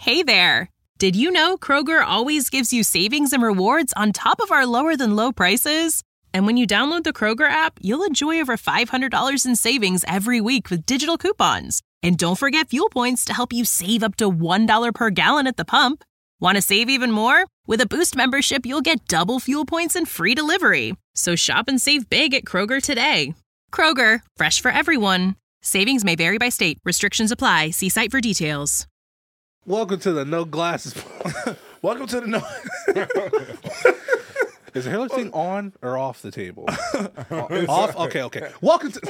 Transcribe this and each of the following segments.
Hey there! Did you know Kroger always gives you savings and rewards on top of our lower-than-low prices? And when you download the Kroger app, you'll enjoy over $500 in savings every week with digital coupons. And don't forget fuel points to help you save up to $1 per gallon at the pump. Want to save even more? With a Boost membership, you'll get double fuel points and free delivery. So shop and save big at Kroger today. Kroger, fresh for everyone. Savings may vary by state. Restrictions apply. See site for details. Welcome to the No Glasses. Welcome to the No. Is the hairless thing on or off the table? Off. Okay. Welcome to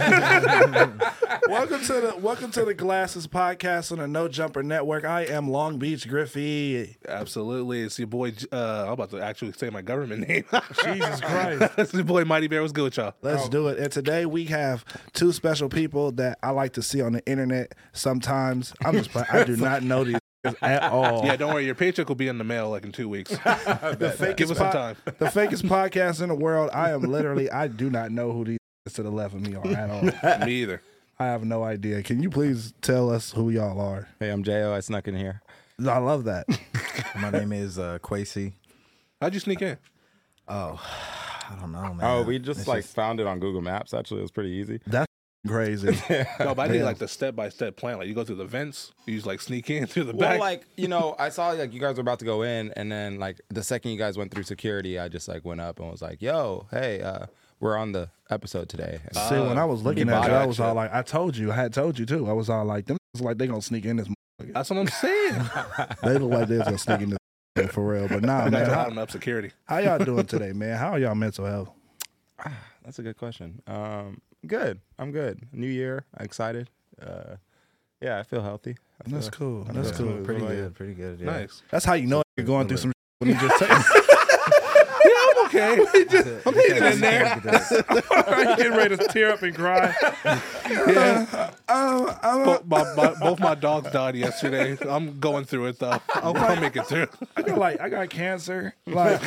welcome to the Glasses Podcast on the No Jumper Network. I am Long Beach Griffey. Absolutely. It's your boy. I'm about to actually say my government name. Jesus Christ. It's your boy Mighty Bear. What's good with y'all? Let's do it. And today we have two special people that I like to see on the internet sometimes. I'm just playing. I do not know these at all. Yeah, don't worry. Your paycheck will be in the mail like in 2 weeks. Give us some time. The fakest podcast in the world. I do not know who these to the left of me are at all. Me either. I have no idea. Can you please tell us who y'all are? Hey, I'm J.O. I snuck in here. I love that. My name is Quasi. How'd you sneak in? Oh, I don't know, man. Oh, we just found it on Google Maps. Actually, it was pretty easy. That's crazy. No, but I need like the step-by-step plan. Like you go through the vents, you just like sneak in through the Well, back. like, I saw like you guys were about to go in, and then like the second you guys went through security, I just like went up and was like, "Yo, hey, we're on the episode today." And, See, when I was looking at you, I was all like, I had told you too. I was all like, them like they gonna sneak in this. That's what I'm saying. They look like they're gonna sneak in this for real. But nah, man, I'm up security. how y'all doing today, man? How are y'all mental health? That's a good question. Good. I'm good. New year. I'm excited. Yeah, I feel healthy. That's cool. That's Yeah. cool. Pretty good, pretty good. Yeah. Nice. That's how you know you're going through some when you just take. I'm okay. I'm hanging in there. You're getting ready to tear up and cry. Yeah. Both my dogs died yesterday. I'm going through it though. I'll make it through. I got cancer. Like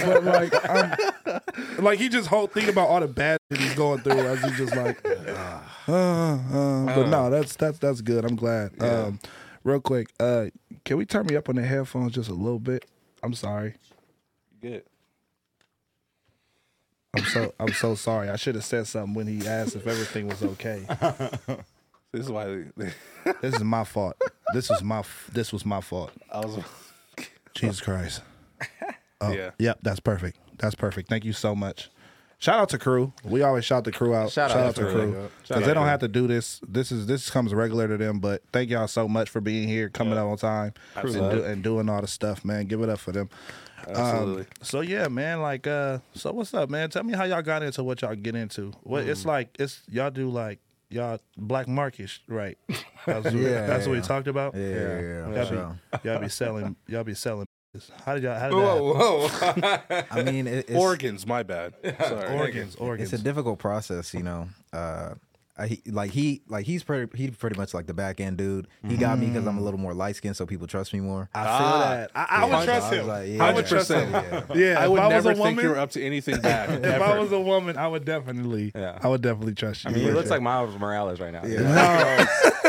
he just whole thinking about all the bad shit he's going through. As he's just like, but no, that's good. I'm glad. Yeah. Real quick, can we turn me up on the headphones just a little bit? I'm sorry. Good. I'm so sorry. I should have said something when he asked if everything was okay. This is why This is my fault. This was my fault. I was. Jesus Christ. Oh, Yeah. Yep, that's perfect. That's perfect. Thank you so much. Shout out to crew. We always shout the crew out. Shout out to to crew. crew. Because they don't have to do this. This comes regular to them. But thank y'all so much for being here, coming up on time, and doing all the stuff, man. Give it up for them. Absolutely. So yeah, man. Like, so what's up, man? Tell me how y'all got into what y'all get into. What it's like? Y'all do like y'all black market, right? That's what we talked about. Yeah. Y'all be selling. How did y'all? Whoa. I mean, it's Organs, my bad. Sorry. Organs. It's a difficult process, you know. He's pretty much like the back end dude. He got me because I'm a little more light skinned, so people trust me more. I feel that. I would trust him. I would trust him. Yeah, I would never think woman, you were up to anything bad. if I was a woman, I would definitely trust you. I mean, he looks like Miles Morales right now. Yeah.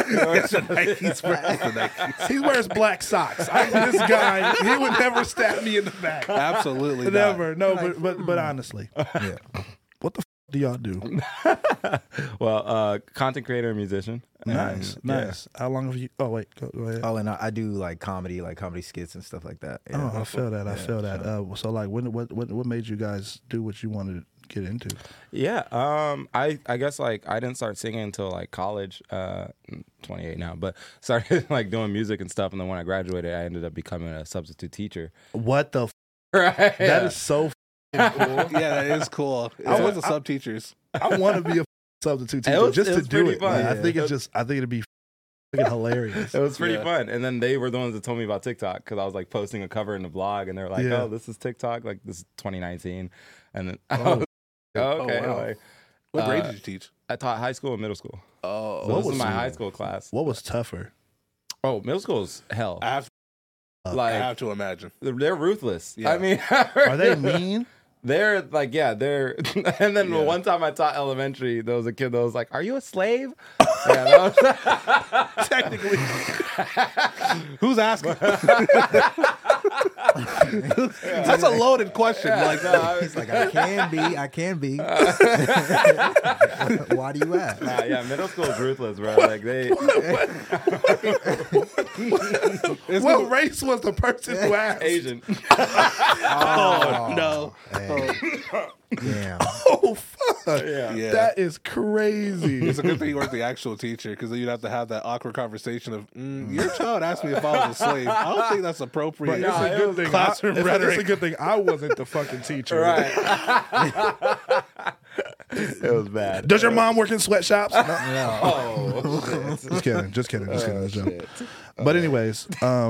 He wears black socks. This guy, he would never stab me in the back. Absolutely Never. not. No, but honestly, Yeah. what the do y'all do? Well, content creator and musician. Nice. How long have you? Oh wait, go ahead. Oh, and I do like comedy skits and stuff like that. Yeah. I feel that. I feel that. So like, what made you guys do what you wanted to get into? Yeah, I guess like I didn't start singing until like college. 28 now, but started like doing music and stuff. And then when I graduated, I ended up becoming a substitute teacher. What the? Right? That is so cool. Yeah, that is cool. I was a sub teachers. I want to be a substitute teacher just to do it. Fun. I think it'd be fucking hilarious. It was pretty fun. And then they were the ones that told me about TikTok because I was like posting a cover in the blog, and they're like, "Oh, this is TikTok. Like this is 2019." And then okay. wow. Like, What grade did you teach? I taught high school and middle school. Oh, So this was my high school class. What was tougher? Oh, middle school is hell. I Like have to imagine. they're ruthless. Yeah. I mean, Are they mean? They're like, yeah, they're. And then one time I taught elementary, there was a kid that was like, "Are you a slave?" Yeah, that was Technically, Who's asking? That's a loaded question. Like, no, I was It's like I can be. Why do you ask? yeah, middle school is ruthless, bro. Like they. what race was the person who asked? Asian. oh no. Damn. Oh fuck! Yeah. That is crazy. It's a good thing you weren't the actual teacher, because then you'd have to have that awkward conversation of, your child asked me if I was a slave. I don't think that's appropriate. It's a good thing. Classroom It's rhetoric. a good thing I wasn't the fucking teacher. Right. It was bad. Does your mom work in sweatshops? No. Oh, shit. Just kidding. That's a joke. But anyways,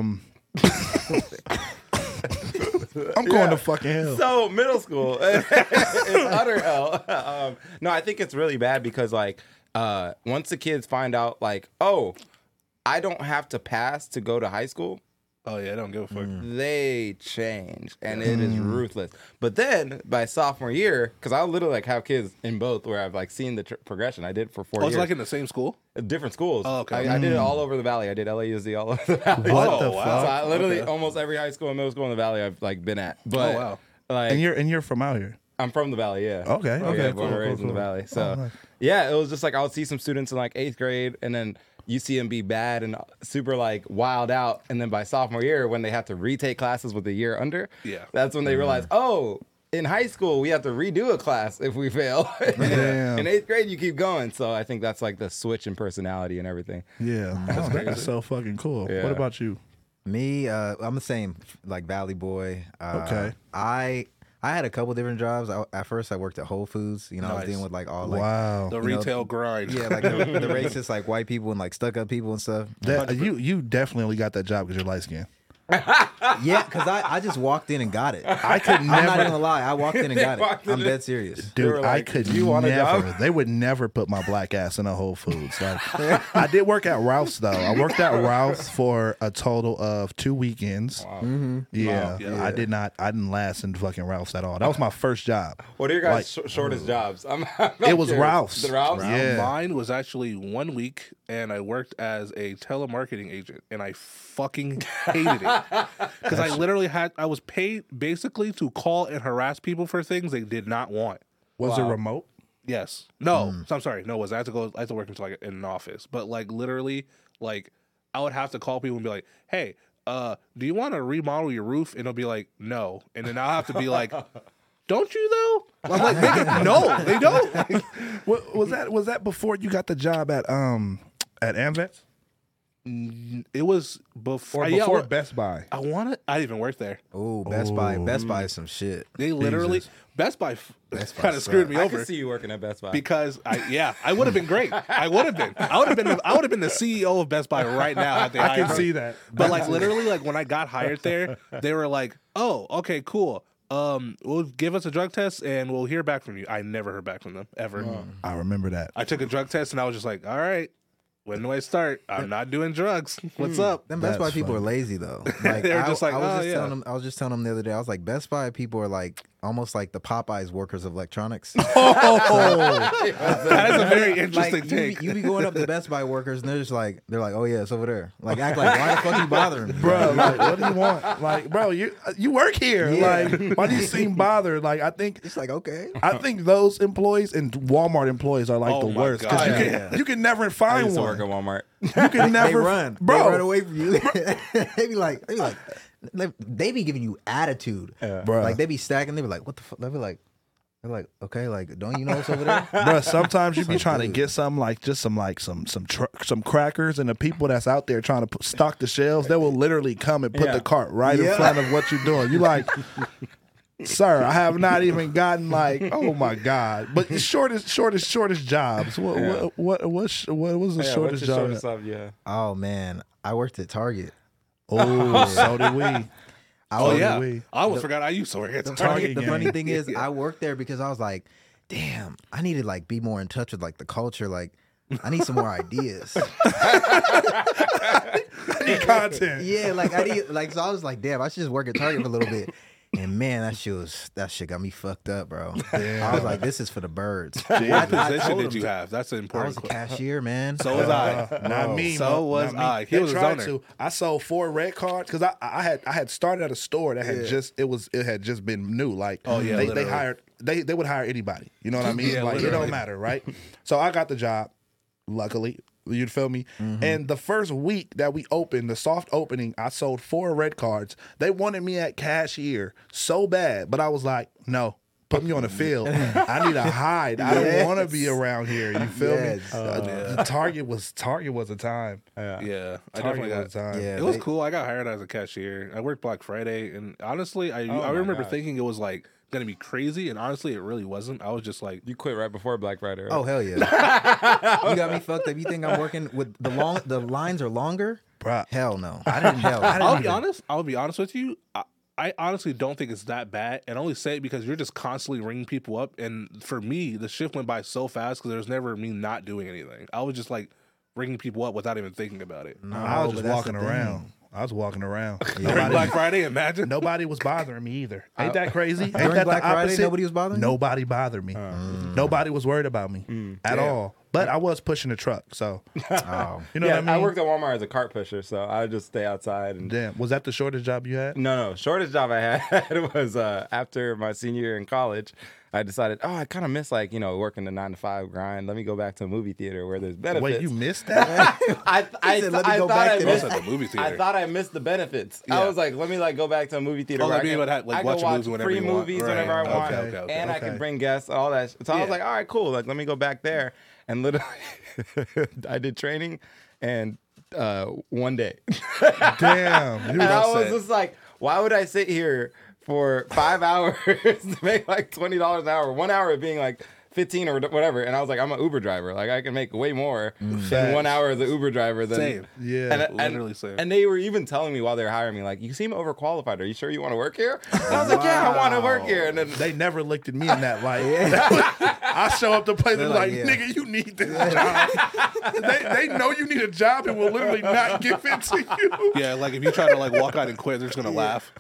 I'm going to fucking hell. So middle school is utter hell. No, I think it's really bad because like once the kids find out like, oh, I don't have to pass to go to high school, Oh yeah, I don't give a fuck. they change and it is ruthless. But then by sophomore year, because I literally like have kids in both where I've like seen the progression. I did for 4 Oh, years. it's like in the same school? Different schools. Oh, okay. I did it all over the valley. I did LAUSD all over the valley. What Oh, the wow. fuck? So I literally Okay. almost every high school and middle school in the valley I've like been at. But Oh, wow. like And you're from out here. I'm from the valley, yeah. Okay, Yeah, okay, born and cool, raised in the cool. valley. So nice. yeah, it was just like I would see some students in like 8th grade, and then you see them be bad and super like wild out, and then by sophomore year when they have to retake classes with the year under, Yeah. that's when they realize, oh, in high school we have to redo a class if we fail. Damn. In 8th grade you keep going. So I think that's like the switch in personality and everything. Yeah, that's so fucking cool. Yeah. What about you? Me, I'm the same, like Valley boy. Okay. I had a couple different jobs. At first, I worked at Whole Foods. You know, I was Nice. dealing with like all like Wow. The You know, retail grind. yeah, like the racist like white people and like stuck up people and stuff. That, you definitely got that job because you're light skinned. Yeah, because I just walked in and got it. I could I'm not even never, gonna lie. I walked in and got walked it. I'm in dead serious. They were dude. like, I could "Do you want a never. job?" They would never put my black ass in a Whole Foods. Like, I did work at Ralph's though. I worked at Ralph's for a total of 2 weekends. Yeah, Wow. Yeah. I didn't last in fucking Ralph's at all. That was my first job. What are your guys' shortest jobs? I'm It was curious. Ralph's. The Ralph's? Yeah. Mine was actually 1 week, and I worked as a telemarketing agent, and I fucking hated it because I was paid basically to call and harass people for things they did not want. Was it remote? Yes. No. So I'm sorry. No, I had to work into like in an office, but like literally, like I would have to call people and be like, "Hey, do you want to remodel your roof?" And they'll be like, "No," and then I'll have to be like, "Don't you though?" I'm like, "Nigga, no, they don't." Was that before you got the job at AmVets It was before. or before Best Buy? I didn't even work there. Oh, Best Buy. Best Buy is some shit. They literally Best Buy kind of suck. screwed me I over could see you working at Best Buy. because I would have been great. I would have been the CEO of Best Buy right now. Had they I hired can me. see that. But like literally, like when I got hired there, they were like, "Oh, okay, cool. We'll give us a drug test and we'll hear back from you." I never heard back from them ever. I remember that. I took a drug test and I was just like, "All right, when do I start? I'm not doing drugs. What's up?" Them Best Buy That's people funny. are lazy though. Like, They were just like, "Oh, yeah." I was just telling them the other day. I was like, Best Buy people are like almost like the Popeyes workers of electronics. That is a very interesting like take. you be going up to Best Buy workers and they're like, "Oh yeah, it's over there." Like act like, why the fuck are you bothering me, Bro, like, what do you want? Like, bro, you work here. Yeah. Like, why do you seem bothered? Like, I think It's like, okay. those employees and Walmart employees are like Oh the my worst God. because you can never I find used to work one. at Walmart. You can They never run, bro. They run away from you. they be like, they be giving you attitude, Bruh. Like they be stacking. They be like, what the fuck? They be like, they're like, okay, like, don't you know what's over there? Bro, sometimes you be like, trying to dude. get some some crackers, and the people that's out there trying to stock the shelves, they will literally come and put Yeah. the cart right in Yeah. front of what you're doing. You like, sir, I have not even gotten like, oh my god. But the shortest jobs. What was the Yeah, shortest what's your job? shortest job? Yeah. Oh man, I worked at Target. Oh, so did we. Oh yeah, we- I almost forgot I used to work at Target Target. The gang. funny thing is, I worked there because I was like, damn, I need to like be more in touch with like the culture. Like, I need some more ideas. Content. Yeah, like I need like so I was like, damn, I should just work at Target for a little bit. And man, that shit got me fucked up, bro. I was like, this is for the birds. What I position told did him you to- have? That's an I important was a question. cashier, man. So was I. Not me. So Mo. was Not me. I. He They was a tried zoner. to. I sold 4 red cards because I had started at a store that had it had just been new. Like Oh, yeah, they literally. hired they would hire anybody. You know what I mean? Yeah, like it literally. don't matter, right? So I got the job. Luckily, you feel me? And the first week that we opened, the soft opening, I sold 4 red cards. They wanted me at cashier so bad, but I was like, no. Put me on the field. I need to hide. I don't want to be around here. You feel me? Yes. Target was a time. Yeah, I Target definitely got. was a time. Yeah, It was they- cool. I got hired as a cashier. I worked Black Friday, and honestly, I my remember God. thinking it was like gonna be crazy, and honestly, it really wasn't. I was just like, You quit right before Black Friday, right? Oh hell yeah! You got me fucked up. You think I'm working with the lines are longer? Bruh. Hell no. I didn't. I'll be honest with you. I honestly don't think it's that bad, and I only say it because you're just constantly ringing people up. And for me, the shift went by so fast because there was never me not doing anything. I was just like ringing people up without even thinking about it. No, I was but just that's walking the thing. around. I was walking around. During Black Friday, imagine. Nobody was bothering me either. Ain't that crazy? Ain't During that Black the Friday, opposite? nobody was bothering you? Nobody bothered me. Nobody was worried about me at all. But I was pushing the truck, so Oh. you know yeah, what I mean. worked at Walmart as a cart pusher, so I would just stay outside. And Damn, was that the shortest job you had? no, shortest job I had was after my senior year in college. I decided, I kind of miss working the 9-to-5 grind. Let me go back to a movie theater where there's benefits. Wait, you missed that? He said, "Let me go back to Most that." at the movie theater. I thought I missed the benefits. Yeah. I was like, let me go back to a movie theater. Oh, where like being able to I watch can a movie whenever free you want. movies Right. whenever I want, Okay. and I Okay. can bring guests, all that. So I was like, all right, cool. Like, let me go back there, and literally, I did training, and one day, Damn, you and I was upset. just like, why would I sit here for 5 hours to make like $20 an hour? 1 hour of being like 15 or whatever. And I was like, I'm an Uber driver. Like, I can make way more in 1 hour as an Uber driver than Same. Yeah. Literally same. And they were even telling me while they were hiring me, like, you seem overqualified. Are you sure you want to work here? And I was like, yeah, I want to work here. And then They never looked at me in that light. I show up to place and like, like, yeah. nigga, you need this job. they know you need a job and will literally not give it to you. Yeah, like if you try to walk out and quit, they're just gonna laugh.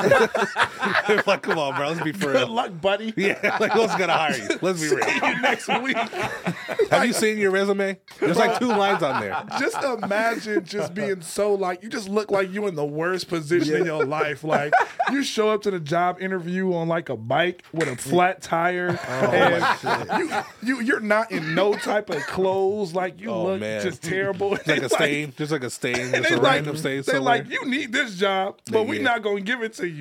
They're like, come on, bro, let's be for Good real. luck, buddy. Yeah, like who's gonna hire you? Let's be real. See you next week. Have you seen your resume? There's like 2 lines on there. Just imagine just being so like, you just look like you in the worst position in your life. Like, you show up to the job interview on like a bike with a flat tire. And you're not in no type of clothes. Like, you Oh, look man. just terrible. Like a stain, just like a stain, just They a like, random stain they somewhere. like, you need this job, but we're Yeah. not going to give it to you.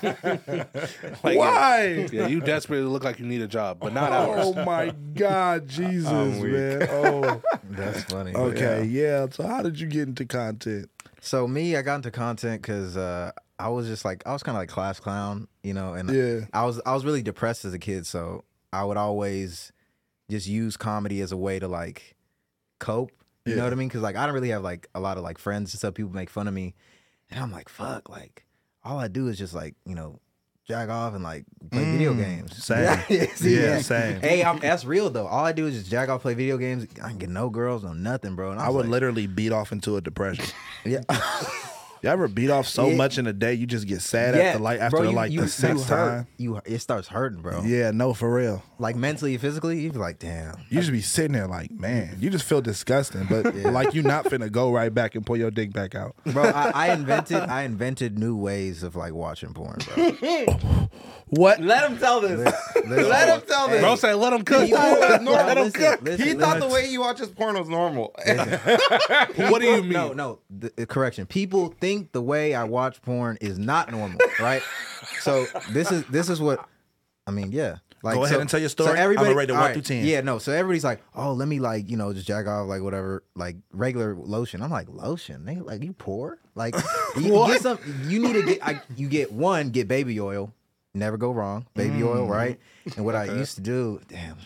Like, Why? Yeah, you desperately look like you need a job, but not ours. Oh my God, Jesus, man. Oh, That's funny. okay, yeah. So how did you get into content? So me, I got into content because I was just like, I was kind of like class clown, and Yeah. I was really depressed as a kid, so I would always just use comedy as a way to like cope. You know what I mean? Because like I don't really have like a lot of like friends and stuff. People make fun of me, and I'm like, fuck, like all I do is just like jag off and like play video games. Same. Yeah, same. Hey, that's real though. All I do is just jag off, play video games. I can get no girls, no nothing, bro. And I was would like, literally beat off into a depression. yeah. You ever beat off so Yeah. much in a day you just get sad Yeah, after bro, the you sixth hurt. time? It starts hurting, bro. Yeah, no, for real. Like mentally and physically, you be like, damn. You just be sitting there like, man, you just feel disgusting, but like you not finna go right back and pull your dick back out. Bro, I invented new ways of like watching porn, bro. What? let him tell this. Listen, Let him tell this. Bro, say let him cook. People- Let him listen, cook. listen, He listen. thought the way he watches porn was normal. What do you mean? No, correction. People think the way I watch porn is not normal, right? So this is what I mean. Yeah. Like, Go ahead and tell your story. everybody, I'ma rate it 1 all through 10. Yeah, no. So everybody's like, oh, let me like, just jack off like whatever, like regular lotion. I'm like, lotion? They like, you poor? Like, you get some. You need to get. You get baby oil. Never go wrong. Baby oil, right? And what I used to do,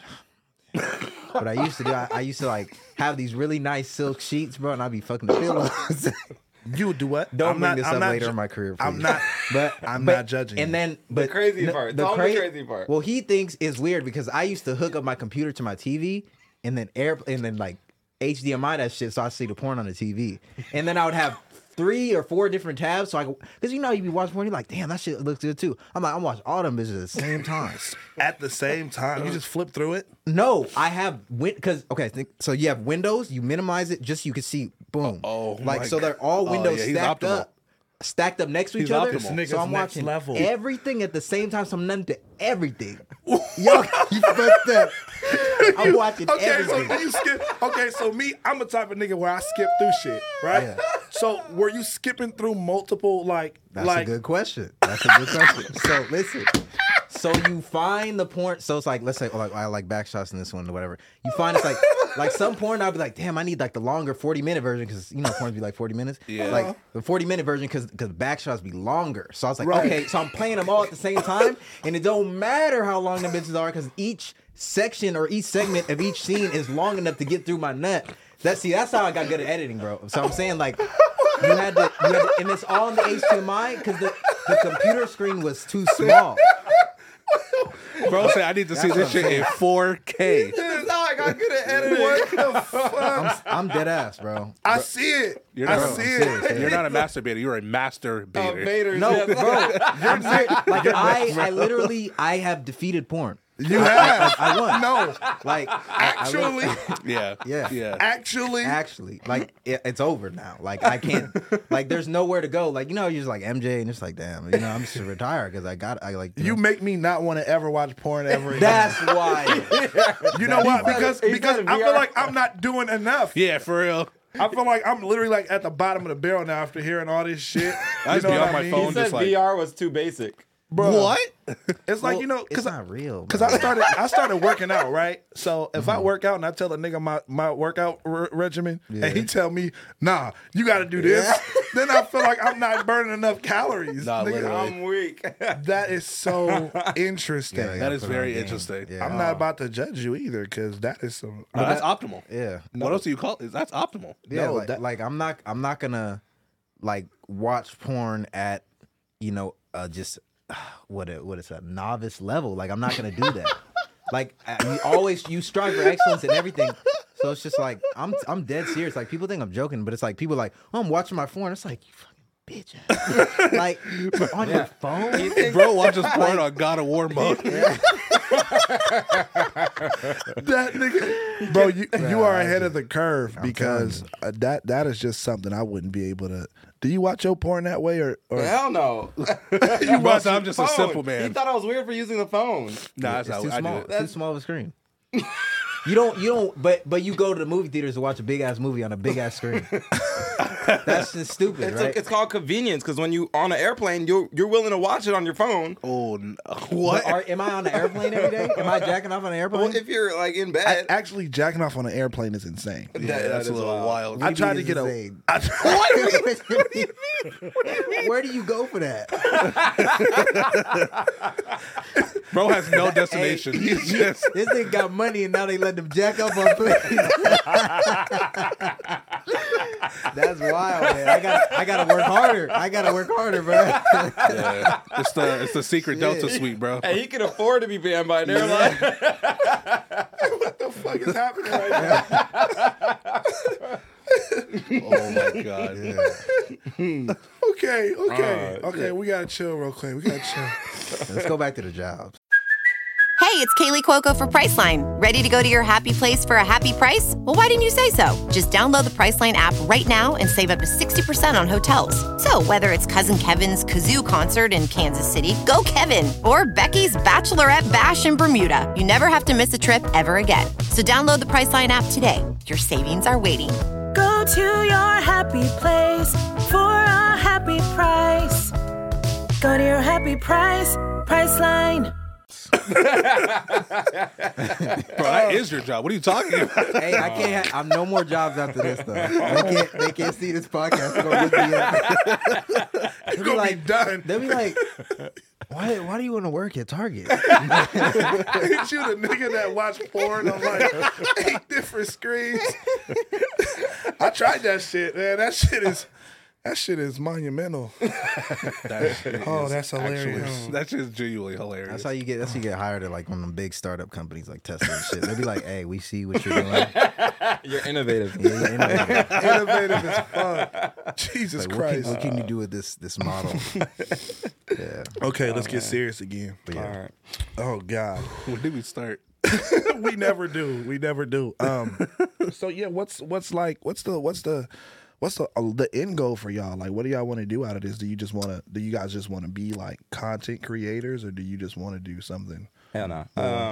what I used to do, I used to like have these really nice silk sheets, bro, and I'd be fucking the pillows. You would do what? Don't I'm bring not- this I'm up not later ju- in my career. Please. I'm not. But I'm not judging And you. then, but crazy part. Tell him the crazy part. Well, he thinks it's weird because I used to hook up my computer to my TV and then like HDMI that shit, so I see the porn on the TV, and then I would have 3 or 4 different tabs. So because you be watching porn, you're like, damn, that shit looks good too. I'm watching all them bitches at the same time. At the same time, you just flip through it. No, I have so you have windows. You minimize it just so you can see. Boom. So they're all windows stacked up next to each other. This So I'm next watching level. everything at the same time. So I'm none to everything. Yo, you fucked up. I'm watching everything. So you skip. Okay, so me, I'm a type of nigga where I skip through shit, right? Yeah. So were you skipping through multiple That's a good question. So listen. So you find the porn. So it's like, let's say, I like back shots in this one or whatever. You find it's like some porn. I'll be like, damn, I need like the longer 40-minute version because porns be like 40 minutes. Yeah. Like the 40-minute version because back shots be longer. So I was like, okay, so I'm playing them all at the same time, and it don't matter how long the bitches are because each section or each segment of each scene is long enough to get through my nut. That's how I got good at editing, bro. So I'm saying like. You had to, and it's all in the HDMI because the computer screen was too small. Bro said I need to see this shit in 4K. That's how I got good at editing. What the fuck? I'm dead ass, bro. I see it. You're I not, see serious, it. You're not a masturbator. You're a masturbator. Vader's No, yes. bro. I'm serious. Like I literally have defeated porn. You have. I won. No. Like Actually. Yeah. Actually. like it's over now. Like I can't. Like there's nowhere to go. Like you're just like MJ, and it's like damn. I'm just retire because I like. You make me not want to ever watch porn ever again. That's why. You know what? Because He said I feel VR. like I'm not doing enough. Yeah, for real. I feel like I'm literally like at the bottom of the barrel now after hearing all this shit. I just You know be what on my mean? phone He said just like VR was too basic. Bro, what? It's like, Well, because it's not real. Because bro. I started working out, right? So if I work out and I tell a nigga my workout regimen, and he tell me, nah, you got to do this, then I feel like I'm not burning enough calories. Nah, Nigga, literally. I'm weak. that is so interesting. Yeah, That is put it on very game. interesting. Yeah. I'm not about to judge you either, because that is some. No, that's optimal. Yeah. What else do you call it? That's optimal. Yeah, No, like I'm not gonna like watch porn at just what is a novice level. Like I'm not gonna do that. Like you strive for excellence in everything. So it's just like I'm dead serious. Like people think I'm joking, but it's like people are like, oh, I'm watching my porn. It's like you fucking bitch ass. Like on your phone. Bro watches porn on God of War mode. That nigga, bro, you are ahead of the curve because that is just something I wouldn't be able to. Do you watch your porn that way or Hell no. You watch, I'm just a Phone. simple He man. thought I was weird for using the phone. Nah, It's that's too how I do small. it. It's too small of a screen. You don't. But you go to the movie theaters to watch a big ass movie on a big ass screen. That's just stupid, right? It's called convenience because when you on an airplane, you're willing to watch it on your phone. Oh, what? Am I on the airplane every day? Am I jacking off on an airplane? Well, if you're like in bed, actually jacking off on an airplane is insane. Yeah, that's a little wild. I tried to get a. Where do you go for that? Bro has no destination. He's just This nigga got money and now they let them jack up on planes. That's wild, man. I gotta work harder, bro. yeah. It's the secret Delta suite, bro. hey, he can afford to be banned by an airline. What the fuck is happening right now? Oh my god. Okay. We gotta chill real quick. We gotta chill. Let's go back to the jobs. Hey, it's Kaylee Cuoco for Priceline. Ready to go to your happy place for a happy price? Well, why didn't you say so? Just download the Priceline app right now and save up to 60% on hotels. So whether it's Cousin Kevin's Kazoo Concert in Kansas City, go Kevin, or Becky's Bachelorette Bash in Bermuda, you never have to miss a trip ever again. So download the Priceline app today. Your savings are waiting. Go to your happy place for a happy price. Go to your happy price, Priceline. Bro, that is your job. What are you talking about? Hey, I can't. I'm no more jobs after this though. They can't see this podcast. They're gonna look me up. You're gonna be done. They'll be like, why do you want to work at Target? Ain't you the nigga that watch porn on like 8 different screens? I tried that shit, man. That shit is That shit is monumental. That shit Oh, is that's hilarious. actually- That shit is genuinely hilarious. That's how you get hired at like one of them big startup companies like Tesla and shit. They'll be like, "Hey, we see what you're doing. You're innovative. Yeah, you're innovative. Innovative as fuck. Jesus Like, Christ. what can you do with this model?" Yeah. Okay, let's get serious again. But yeah. All right. Oh God. When did we start? We never do. We never do. So yeah, what's the end goal for y'all? Like, what do y'all want to do out of this? Do you guys just want to be like content creators, or do you just want to do something? Hell no.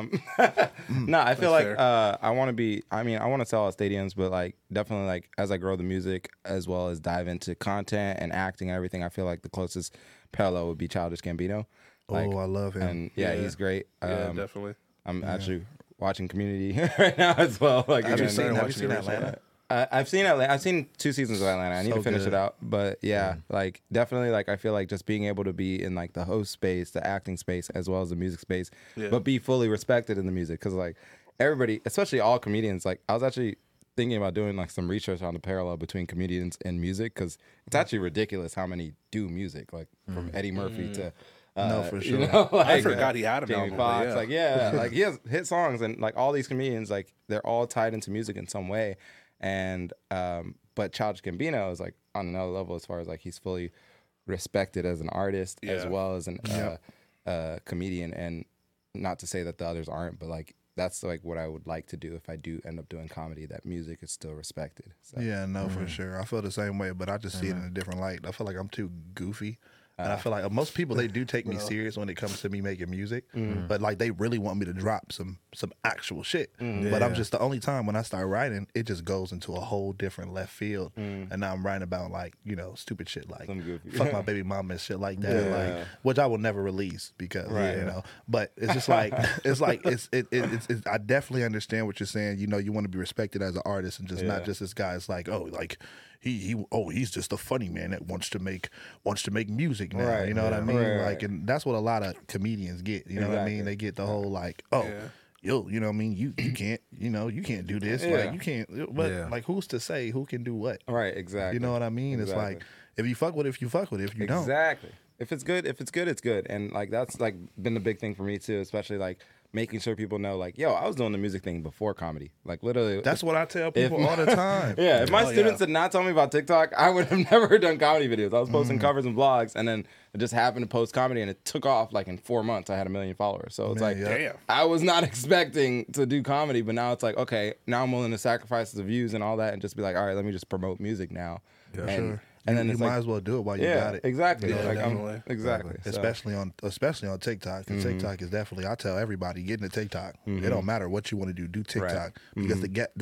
No, I feel That's like fair. I want to be. I mean, I want to sell out stadiums, but like definitely like as I grow the music as well as dive into content and acting and everything, I feel like the closest parallel would be Childish Gambino. Like, I love him. and yeah, Yeah. he's great. Yeah, definitely. I'm actually watching Community right now as well. Like, Have you seen watching it Atlanta? I've seen Atlanta. I've seen 2 seasons of Atlanta. I need So to finish good. it out, but yeah, like definitely, like I feel like just being able to be in like the host space, the acting space, as well as the music space, Yeah. but be fully respected in the music, because like everybody, especially all comedians, like I was actually thinking about doing like some research on the parallel between comedians and music, because it's actually ridiculous how many do music, like from Eddie Murphy to. No, for sure. You know, like, I forgot he had an Jamie album, Foxx, but yeah. like yeah, like he has hit songs, and like all these comedians, like they're all tied into music in some way. And but Childish Gambino is like on another level as far as like he's fully respected as an artist as Yeah. well as an comedian. And not to say that the others aren't, but like that's like what I would like to do if I do end up doing comedy. That music is still respected. So. Yeah, no, for sure. I feel the same way, but I just see it in a different light. I feel like I'm too goofy. And I feel like most people, they do take me serious when it comes to me making music, but like they really want me to drop some actual shit. But I'm just, the only time when I start writing, it just goes into a whole different left field. And now I'm writing about like, stupid shit like Some goofy. fuck my baby mama and shit like that, like which I will never release because But it's just like it's I definitely understand what you're saying. You want to be respected as an artist and just not just this guy. It's like, oh, like he's just a funny man that wants to make music now. Right, You know what I mean? right, Like, and that's what a lot of comedians get. You know what I mean? Exactly. They get the whole like, oh. Yeah. Yo, you know what I mean? You can't, you can't do this. Yeah. Like you can't. But like, who's to say who can do what? Right, exactly. You know what I mean? It's Exactly. like if you fuck with it, you fuck with it. If you don't, Exactly. If it's good, it's good. And like that's like been the big thing for me too, especially like making sure people know like, yo, I was doing the music thing before comedy. Like literally that's what I tell people all the time. Yeah, if my students had not told me about TikTok, I would have never done comedy videos. I was posting covers and vlogs, and then I just happened to post comedy, and it took off like in 4 months. I had 1 million followers. So it's like, Damn. I was not expecting to do comedy, but now it's like, okay, now I'm willing to sacrifice the views and all that, and just be like, all right, let me just promote music now. Sure. And then you it's might like, as well do it while you yeah, got it. exactly. Yeah, like, definitely. exactly. So, Especially on TikTok. 'Cause TikTok is definitely. I tell everybody, get into TikTok. It don't matter what you want to do TikTok because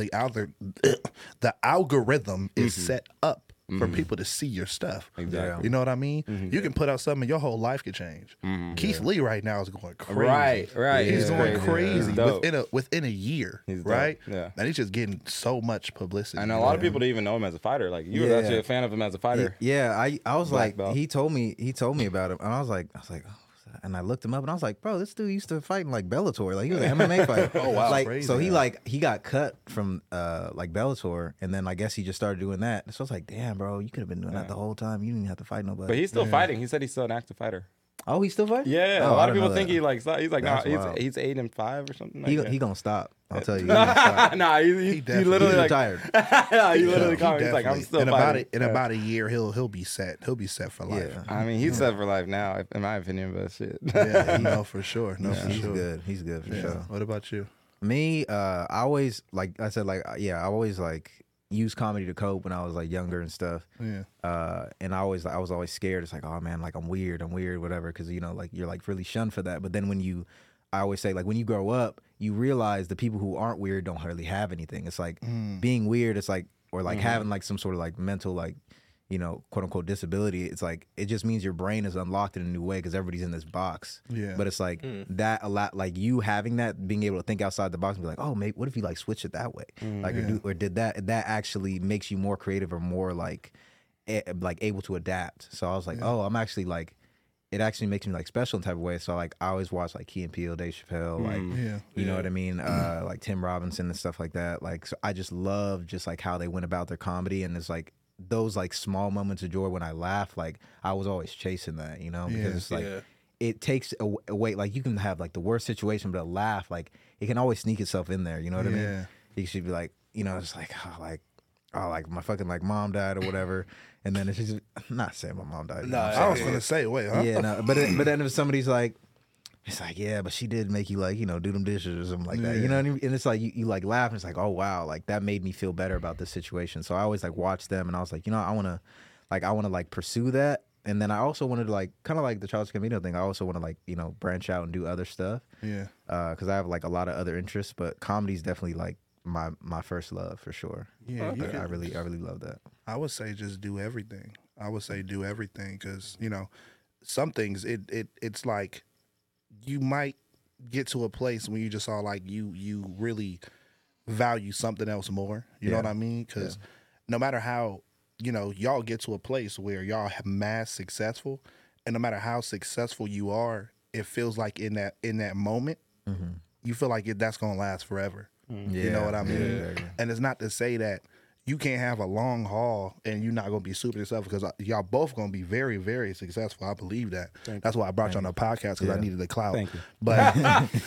the algorithm is set up for people to see your stuff. Exactly. You know what I mean? You can put out something, and your whole life could change. Keith Lee right now is going crazy. Right. He's He's going crazy He's dope. within a year. He's dope. Right. Yeah. And he's just getting so much publicity. And a lot of people don't even know him as a fighter. Like you were actually a fan of him as a fighter. Yeah, I was Black like, belt. he told me about him, and I was like, oh, what's that? And I looked him up, and I was like, bro, this dude used to fight in like Bellator, like he was an MMA fighter. Oh, wow. Like Crazy. so he got cut from like Bellator, and then I guess he just started doing that. So I was like, damn, bro, you could have been doing that the whole time. You didn't have to fight nobody. But he's still fighting. He said he's still an active fighter. Oh, he's still fighting? Yeah, Oh, a lot I of didn't people know think that. he like. He's like, That's nah, wild. he's 8-5 or something. Like He that. gonna stop. I'll tell you. He gonna stop. Nah, he He literally He's like retired. nah, he literally He called me. He's like, I'm definitely- still in fighting. about a year he'll be set. He'll be set for life. Yeah. I mean, he's set for life now, in my opinion. But shit. Yeah, no, for sure. No, for He's sure. good. He's good for Yeah. sure. What about you? Me, I always like I said, I always like use comedy to cope when I was like younger and stuff. Yeah. And I was always scared. It's like, oh man, like I'm weird, whatever. Because like you're like really shunned for that. But then I always say like when you grow up, you realize the people who aren't weird don't hardly have anything. It's like being weird. It's like or like having like some sort of like mental like quote unquote disability. It's like it just means your brain is unlocked in a new way because everybody's in this box. Yeah. But it's like that a lot. Like you having that, being able to think outside the box and be like, oh, maybe what if you like switch it that way, like or did that? That actually makes you more creative or more like able to adapt. So I was like, oh, I'm actually like. It actually makes me like special in type of way. So like I always watch like Key and Peele, Dave Chappelle, like you know what I mean, like Tim Robinson and stuff like that. Like so I just love just like how they went about their comedy, and it's like those like small moments of joy when I laugh, like I was always chasing that, you know, because it's like it takes away, like you can have like the worst situation, but a laugh, like it can always sneak itself in there. You know what I mean? You should be like, you know, it's like, like my fucking like mom died or whatever, and then it's just I'm not saying my mom died. No, I was gonna say, wait, huh? Yeah, no, but then if somebody's like, it's like, yeah, but she did make you like, you know, do them dishes or something like that. You know what I mean? And it's like you like laugh and it's like, oh wow, like that made me feel better about this situation. So I always like watch them and I was like, you know, I wanna like pursue that. And then I also wanted to like kind of like the Childish Gambino thing. I also want to like, you know, branch out and do other stuff. Yeah. Because I have like a lot of other interests, but comedy's definitely like my first love for sure. Yeah, I really love that. I would say just do everything. I would say do everything because you know some things it's like you might get to a place when you just are like you really value something else more. You know what I mean? Because no matter how you know y'all get to a place where y'all have mass successful, and no matter how successful you are, it feels like in that moment you feel like that's gonna last forever. You know what I mean? And it's not to say that you can't have a long haul and you're not going to be super successful because y'all both going to be very, very successful. I believe that. That's why I brought you on the podcast because I needed the clout. Thank you. But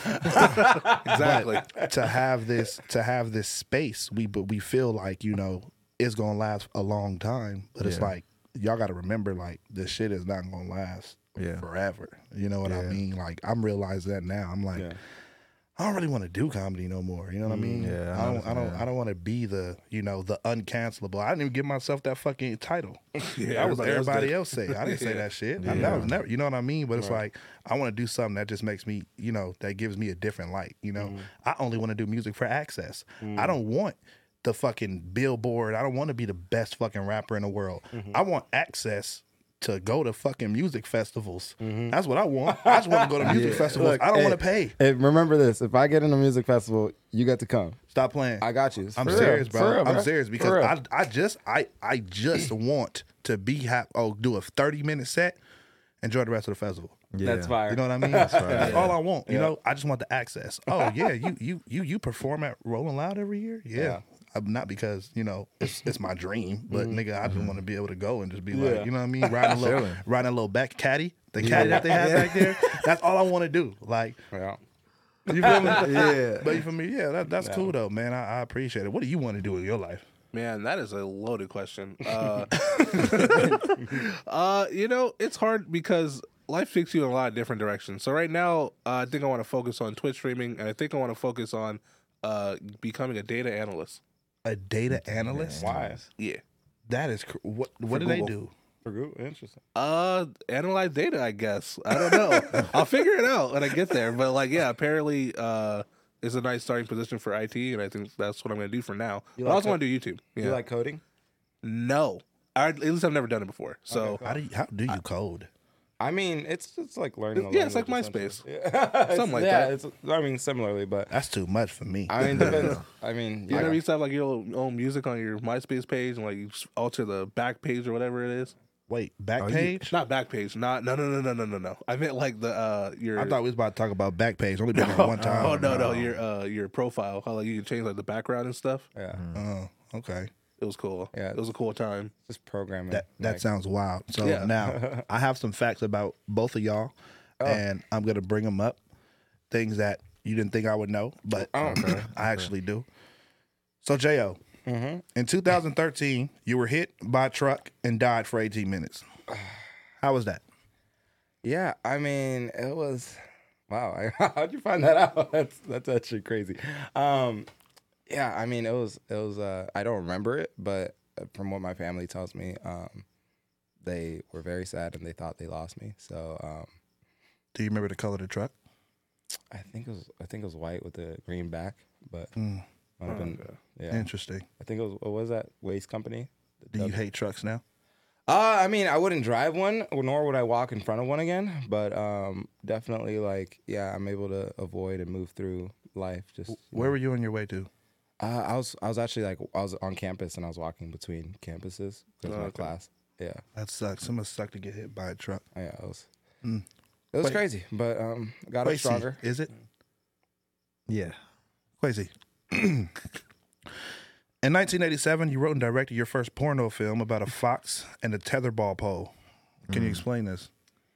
exactly but to have this space, we feel like you know it's going to last a long time. But it's like y'all got to remember like this shit is not going to last forever. You know what I mean? Like I'm realizing that now. I'm like. I don't really want to do comedy no more. You know what I mean? Yeah, I don't want to be the the uncancelable. I didn't even give myself that fucking title. That was everybody else say. I didn't say that shit. That was never. You know what I mean? But it's like I want to do something that just makes me, that gives me a different light. You know, I only want to do music for access. I don't want the fucking Billboard. I don't want to be the best fucking rapper in the world. I want access to go to fucking music festivals. That's what I want. I just want to go to music festivals. Look, I don't want to pay. Hey, remember this. If I get in a music festival, you got to come. Stop playing. I got you. I'm serious, bro. Real, I'm serious because I just want to be do a 30-minute set, enjoy the rest of the festival. Yeah. That's fire. You know what I mean? That's all I want. You know, I just want the access. Oh yeah, you perform at Rolling Loud every year? Yeah. Not because it's my dream, but nigga, I just want to be able to go and just be like, you know what I mean, riding a little back caddy, the caddy that they have back there. That's all I want to do. Like, you feel me? But you feel me? Yeah, that's cool though, man. I appreciate it. What do you want to do in your life? Man, that is a loaded question. It's hard because life takes you in a lot of different directions. So right now, I think I want to focus on Twitch streaming, and I think I want to focus on becoming a data analyst. A data analyst? Why? Yeah. That is what do they do? For Google, interesting. Analyze data, I guess. I don't know. I'll figure it out when I get there. But apparently, it's a nice starting position for IT, and I think that's what I'm going to do for now. I also want to do YouTube. You like coding? No, at least I've never done it before. So how do you code? I mean, it's like learning. It's like MySpace, something like that. Similarly, but that's too much for me. I mean, depends. I mean, you never used to have like your own music on your MySpace page and like you alter the back page or whatever it is. Wait, back page? Not back page. No. I meant like the your. I thought we was about to talk about back page. Only been there one time. Oh no, your profile. How like you can change like the background and stuff. Yeah. Oh, okay. It was cool. Yeah, it was a cool time. Just programming. That sounds wild. So now I have some facts about both of y'all, and I'm gonna bring them up. Things that you didn't think I would know, but I actually do. So Jo, in 2013, you were hit by a truck and died for 18 minutes. How was that? Yeah, I mean, it was. Wow, how'd you find that out? That's actually crazy. Yeah, I mean, it was. I don't remember it, but from what my family tells me, they were very sad and they thought they lost me. So, do you remember the color of the truck? I think it was white with a green back, but might have been, interesting. I think it was. What was that? Waste Company. Do you hate trucks now? I mean, I wouldn't drive one, nor would I walk in front of one again. But definitely, I'm able to avoid and move through life. Just where were you on your way to? I was actually I was on campus and I was walking between campuses because of my class. Yeah, that sucks. It must suck to get hit by a truck. Yeah, it was. It was crazy, but got up stronger. Is it? Yeah, Quasi. In 1987, you wrote and directed your first porno film about a fox and a tetherball pole. Can you explain this?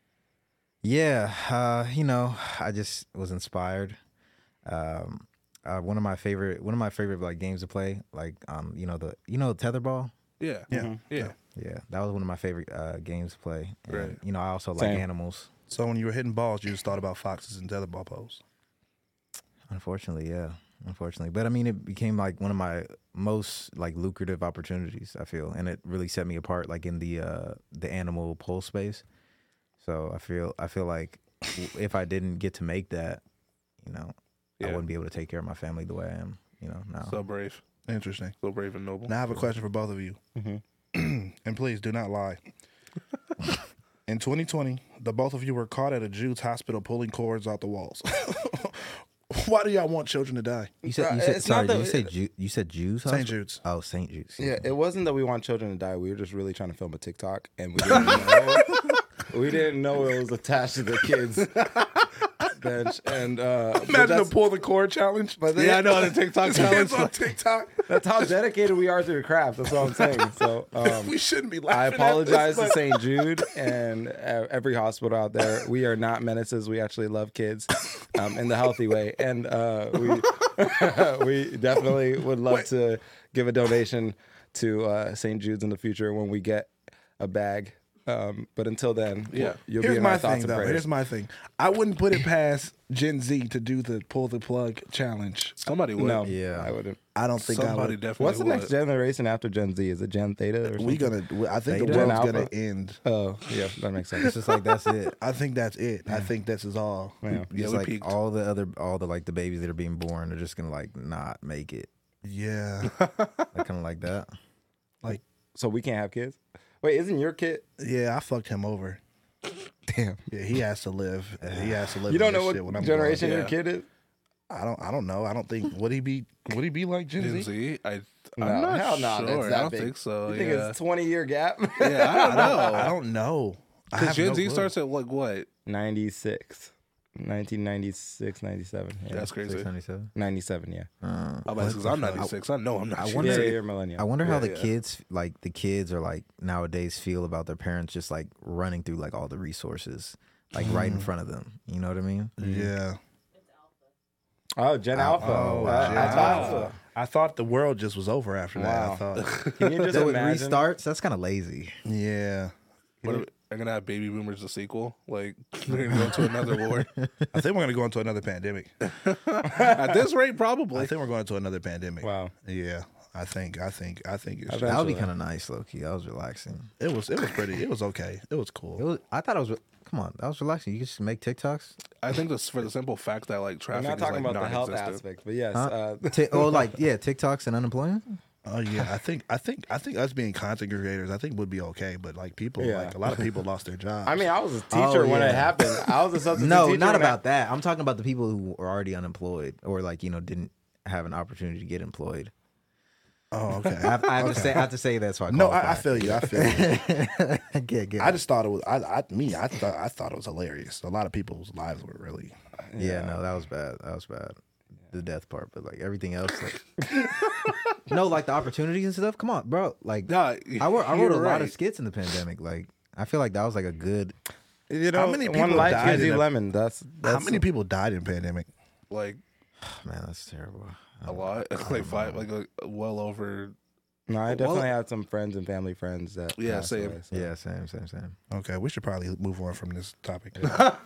Yeah, you know, I just was inspired. One of my favorite like games to play, like you know tetherball. Yeah. Yeah. Yeah. Yeah, that was one of my favorite games to play. And, Right. you know, I also like Same. animals. So when you were hitting balls, you just thought about foxes and tetherball poles. Unfortunately, yeah. Unfortunately. But I mean, it became like one of my most like lucrative opportunities, I feel. And it really set me apart like in the animal pole space. So I feel like if I didn't get to make that, you know, I wouldn't be able to take care of my family the way I am, you know, now. So brave. Interesting. So brave and noble. Now I have a question for both of you. And please do not lie. In 2020, the both of you were caught at a Jude's hospital pulling cords out the walls. Why do y'all want children to die? You said It's sorry, not you said Jews? St. Hospital? Jude's. Oh, St. Jude's. Yeah, it wasn't that we want children to die. We were just really trying to film a TikTok, and we didn't know. We didn't know it was attached to the kids' bench. And Imagine the pull the cord challenge. But Yeah, I know the TikTok challenge. It's on TikTok. that's how dedicated we are to the craft. That's what I'm saying. So We shouldn't be I laughing. apologize at to this, St. Jude and every hospital out there. We are not menaces. We actually love kids in the healthy way. And we definitely would love to give a donation to St. Jude's in the future when we get a bag. But until then, you'll be Here's in my our thoughts thing, and though. prayers. Here's my thing. I wouldn't put it past Gen Z to do the pull the plug challenge. Somebody would. No, Yeah. I wouldn't. I don't think I Somebody would. definitely What's the would. next generation after Gen Z? Is it Gen Theta or something? I think the Theta? world's Alpha? gonna end. Oh, yeah, that makes It's sense. just like that's it. I think that's it. I think this is all. Yeah. Yeah, It's we like peaked. all the like the babies that are being born are just gonna like not make it. Yeah. Like kind of like that. So we can't have kids? Wait, isn't your kid? Yeah, I fucked him over. Damn. Yeah, he has to live. He has to live. You don't in know this what shit when I'm generation gone. your kid is? gone. I don't know. I don't think would he be like Gen Gen Z? Z? I'm No, not hell no, sure. that's that I don't big. think so. You think yeah. it's 20-year gap? Yeah, I don't know. I don't know. I Because have Gen no Z clue. starts at like what? 96. 1996, 97. Yeah. That's crazy. 697. 97, yeah. Because I'm 96. I know I'm not. I shit. wonder- Yeah, say- you're a millennial. I wonder how Yeah, the yeah. kids are like nowadays feel about their parents just like running through like all the resources like right in front of them. You know what I mean? Yeah. Oh, Gen Alpha. Oh, Gen Alpha. I thought the world just was over after that. I Wow. thought. Can you just So it imagine? restarts. That's kind of lazy. Yeah. What are I'm gonna have Baby Boomers the sequel. Like we're gonna go to another war. I think we're gonna go into another pandemic. At this rate, I probably. think we're going into another pandemic. Wow. Yeah. I think it's That would be Eventually. kind of nice, low key. That was relaxing. it was pretty. It was okay. It was cool. It was. I thought it was. Come on, that was relaxing. You could just make TikToks. I think this for the simple fact that like I'm traffic not is talking like about the health non-existent. aspect, but yes. Huh? TikToks and unemployment. Oh yeah, I think us being content creators, I think would be okay. But like people, Yeah. like a lot of people lost their jobs. I mean, I was a teacher when yeah. it happened. I was a substitute No, teacher. not when about that. I'm talking about the people who are already unemployed or like didn't have an opportunity to get employed. oh okay. I have to say. I have to say that. So I No, qualify. I feel you. I feel you. Get I just thought it was. I thought it was hilarious. A lot of people's lives were really. Yeah, no, that was bad. That was bad. The death part, but like everything else, like no, like the opportunities and stuff. Come on, bro. Like Nah, I wrote you're a lot right. of skits in the pandemic. Like I feel like that was like a good. You know, How many one people life died gives in you a- lemon. That's How many people died in pandemic? Like Man, that's terrible. a lot. Like five. Like well over. No, I definitely had some friends and family friends that. Yeah, passed same. away, so. Yeah, same. Okay, we should probably move on from this topic.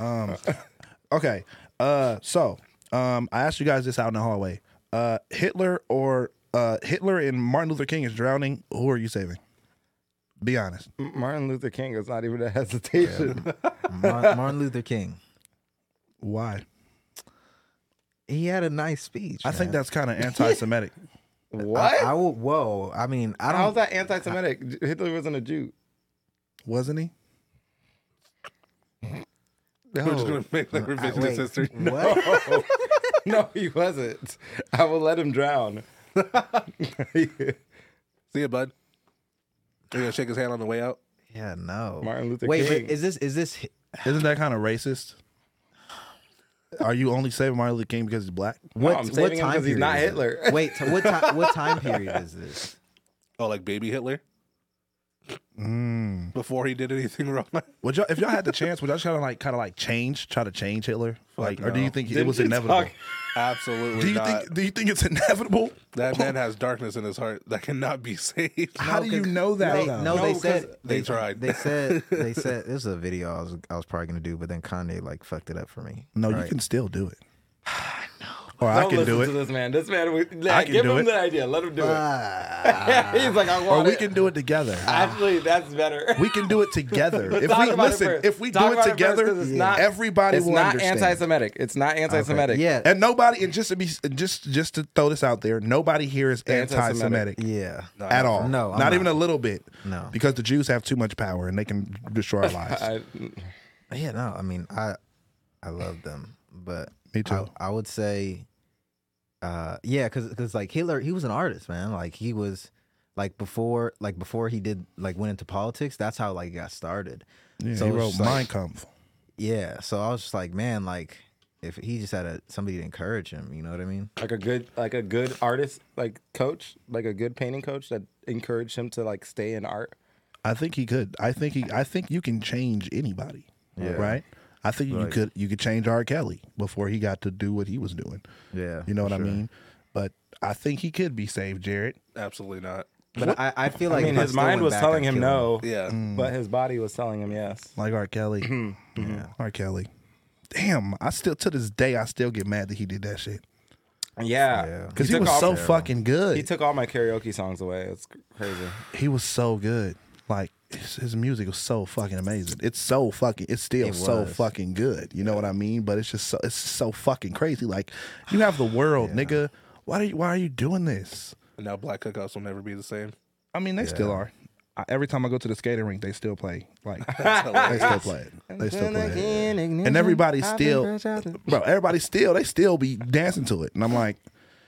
Okay, so I asked you guys this out in the hallway. Hitler and Martin Luther King is drowning. Who are you saving? Be honest. Martin Luther King is not even a hesitation. Martin Luther King. Why? He had a nice speech. I think man. that's kind of anti-Semitic. What? I will. Whoa. I mean, I don't. How's that anti-Semitic? Hitler wasn't a Jew. Wasn't he? We're just gonna make like revisionist Wait, history. what? No, he wasn't. I will let him drown. See ya, bud. You gonna shake his hand on the way out? Yeah, no. Martin Luther Wait, King. is this? Isn't that kind of racist? Are you only saving Martin Luther King because he's black? No, I'm saving him because he's not period is Hitler. it? Wait, what time period is this? Oh, like baby Hitler? Before he did anything wrong. Would y'all, if y'all had the chance, would y'all try to try to change Hitler? Like, or do you think it Didn't was you inevitable? talk- Absolutely Do you not. think? Do you think it's inevitable? That man has darkness in his heart that cannot be saved. How do you know that? though? No, they because said they tried. They said it was a video I was probably gonna do, but then Kanye like fucked it up for me. No, you Right. can still do it. Or I Don't can do listen to it. this man. This man, I can give do him it. the idea. Let him do it. He's like, I Or want we it. can do it together. Actually, that's better. We can do it together. If Talk we about it listen, first. if we Talk do it about it first, together, 'cause it's not- everybody It's will not understand. anti-Semitic. It's not anti-Semitic. Yeah, And nobody, and just to throw this out there, nobody here is Anti-Semitic. anti-Semitic yeah. at all. No, I'm not not. even a little bit. No. Because the Jews have too much power and they can destroy our lives. Yeah, no, I mean, I love them, but Me too. I would say, yeah, because like Hitler, he was an artist, man. Like he was, before he did went into politics. That's how it got started. Yeah, So he it's wrote just Mein like- Kampf. Yeah, so I was just like, man, if he just had somebody to encourage him, you know what I mean? like a good artist, coach, like a good painting coach that encouraged him to stay in art. I think he could. I think you can change anybody. Yeah. Right? I think you could change R. Kelly before he got to do what he was doing. Yeah, You know what for I sure. mean? But I think he could be saved, Jared. Absolutely not. But I feel like I mean, if his still mind went was back, telling I'd him kill no, Yeah. but his body was telling him yes. Like R. Kelly. Yeah. R. Kelly. Damn, to this day, I still get mad that he did that shit. Yeah, Because he took was all- so fucking good. He took all my karaoke songs away. It's crazy. He was so good. Like his music was so fucking amazing. It's so was. fucking good. You know what I mean? But it's so fucking crazy. Like you have the world, nigga. Why are you doing this? And now Black Cookouts will never be the same. I mean, they still are. Every time I go to the skating rink, they still play. Like they still play it. They still play it. And everybody still, bro. Everybody still, they still be dancing to it. And I'm like,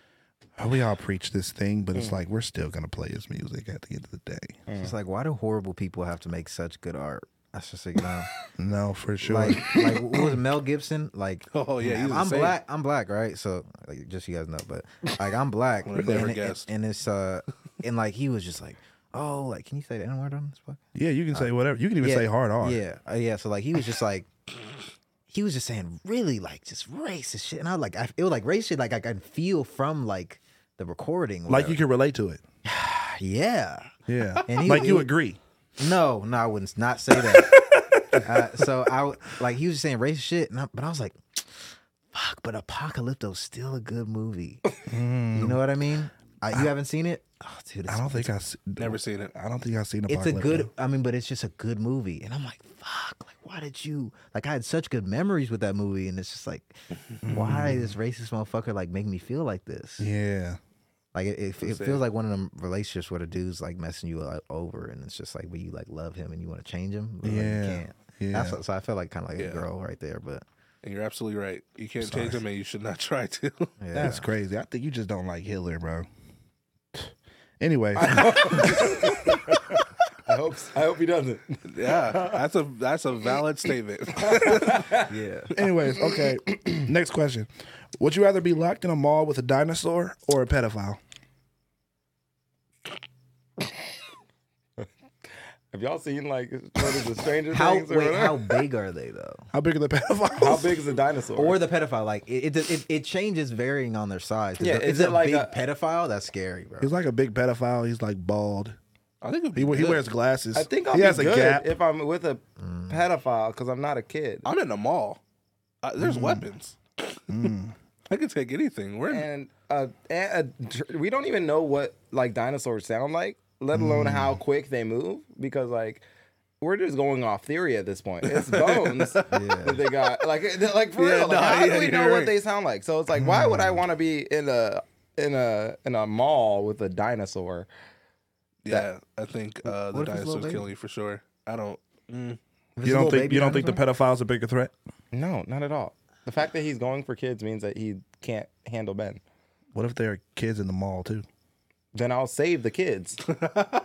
we all preach this thing, but it's like we're still gonna play his music at the end of the day. It's like, why do horrible people have to make such good art? That's just like, no. No, for sure. like what was it, Mel Gibson? Like, Oh, yeah, he was I'm insane. black. I'm black, right? So, just so you guys know, but I'm black, Would've never and, guessed. and it's and he was just like, oh, like, can you say the N word on this podcast? Yeah, you can say whatever. You can even say hard R. Yeah, yeah. So he was just like, he was just saying really just racist shit, and I was like, it was like racist shit. Like I can feel from the recording, Like you can relate to it. yeah. Yeah. And like you agree. No, I wouldn't not say that. So he was just saying racist shit, but I was like, fuck. But Apocalypto's still a good movie. You know what I mean? You haven't seen it? Oh, dude, I don't think Never seen it. I don't think I've seen it's a Apocalypto. good. I mean, but it's just a good movie, and I'm like, fuck. Like, why did you? Like, I had such good memories with that movie, and it's just like, why this racist motherfucker make me feel like this? Yeah. Like it feels like one of them relationships where the dude's messing you over, and it's just where you love him and you want to change him, but you Yeah. can't. Yeah. So I felt like kind of a girl right there, but And you're absolutely right. You can't change him, and you should not try to. yeah. That's crazy. I think you just don't like Hitler, bro. Anyway, I hope he doesn't. Yeah, that's a valid statement. yeah. anyways, okay. Next question. Would you rather be locked in a mall with a dinosaur or a pedophile? Have y'all seen what is the Stranger How Things or whatever? how big are they though? How big are the pedophiles? How big is a dinosaur? Or the pedophile? It changes varying on their size. Yeah, Is is it it like big a- pedophile? That's scary, bro. He's like a big pedophile. He's like bald. I think it'd He be good. wears glasses. I think I'll he be has a good gap. if I'm with a pedophile because I'm not a kid. I'm in the mall. There's weapons. I can take anything. We're in, And we don't even know what dinosaurs sound like, let alone how quick they move, because we're just going off theory at this point. It's bones that they got. For real. no, How do yeah, we know you're what right. they sound like? So it's why would I want to be in a mall with a dinosaur? yeah. I think the what if it's a little dinosaurs baby? kill you for sure. I don't. You don't think the pedophile's a bigger threat? No, not at all. The fact that he's going for kids means that he can't handle Ben. What if there are kids in the mall too? Then I'll save the kids.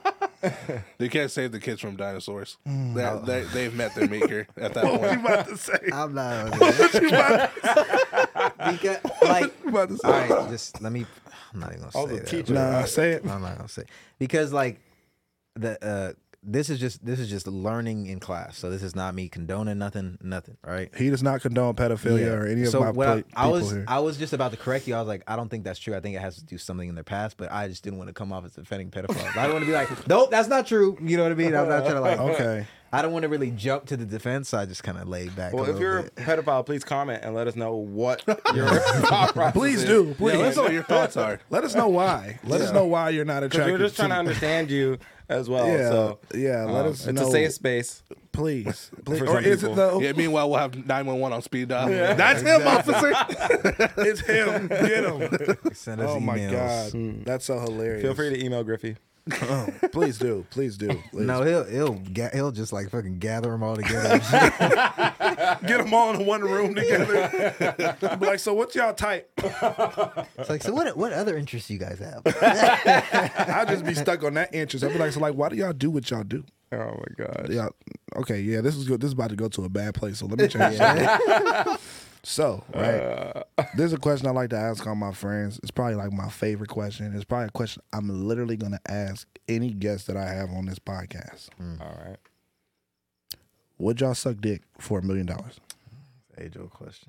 They can't save the kids from dinosaurs. They've met their maker at that What you point. about to say? I'm not. What you about Because, like, you about to say? all right, just let me. I'm not even gonna I was say a that. teacher. Nah, say it. I'm not gonna say because like the this is just learning in class. So this is not me condoning nothing, right? He does not condone pedophilia or any of So my what people here. I was just about to correct you. I was like, I don't think that's true. I think it has to do something in their past, but I just didn't want to come off as defending pedophiles. I don't want to be like, nope, that's not true. You know what I mean? I'm not trying to like. Okay. I don't want to really jump to the defense, so I just kind of laid back. Well, a if you're bit. a pedophile, please comment and let us know what your thought process Please is. do. Yeah, Please. let's know what your thoughts are. Let us know why. Let us know why you're not Because attracted. we're just trying to understand you as well. Yeah, So yeah. Let us it's know. a safe space. Please, please. For Or some is people. it though? Yeah, meanwhile, we'll have 911 on speed dial. That's him, officer. It's him. Get him. Send us Oh my emails. God, that's so hilarious. Feel free to email Griffey. Oh, please do. Please do. Please. No, he'll just like fucking gather them all together. Get them all in one room together. Be like, so what's y'all type? It's like, so what other interests you guys have? I'll just be stuck on that interest. I'll be like, so like, why do y'all do what y'all do? Oh my God. Yeah. Okay. Yeah. This is good. This is about to go to a bad place. So let me change that. So, right. There's a question I like to ask all my friends. It's probably like my favorite question. It's probably a question I'm literally going to ask any guest that I have on this podcast. All right. Would y'all suck dick for $1 million? Age-old question.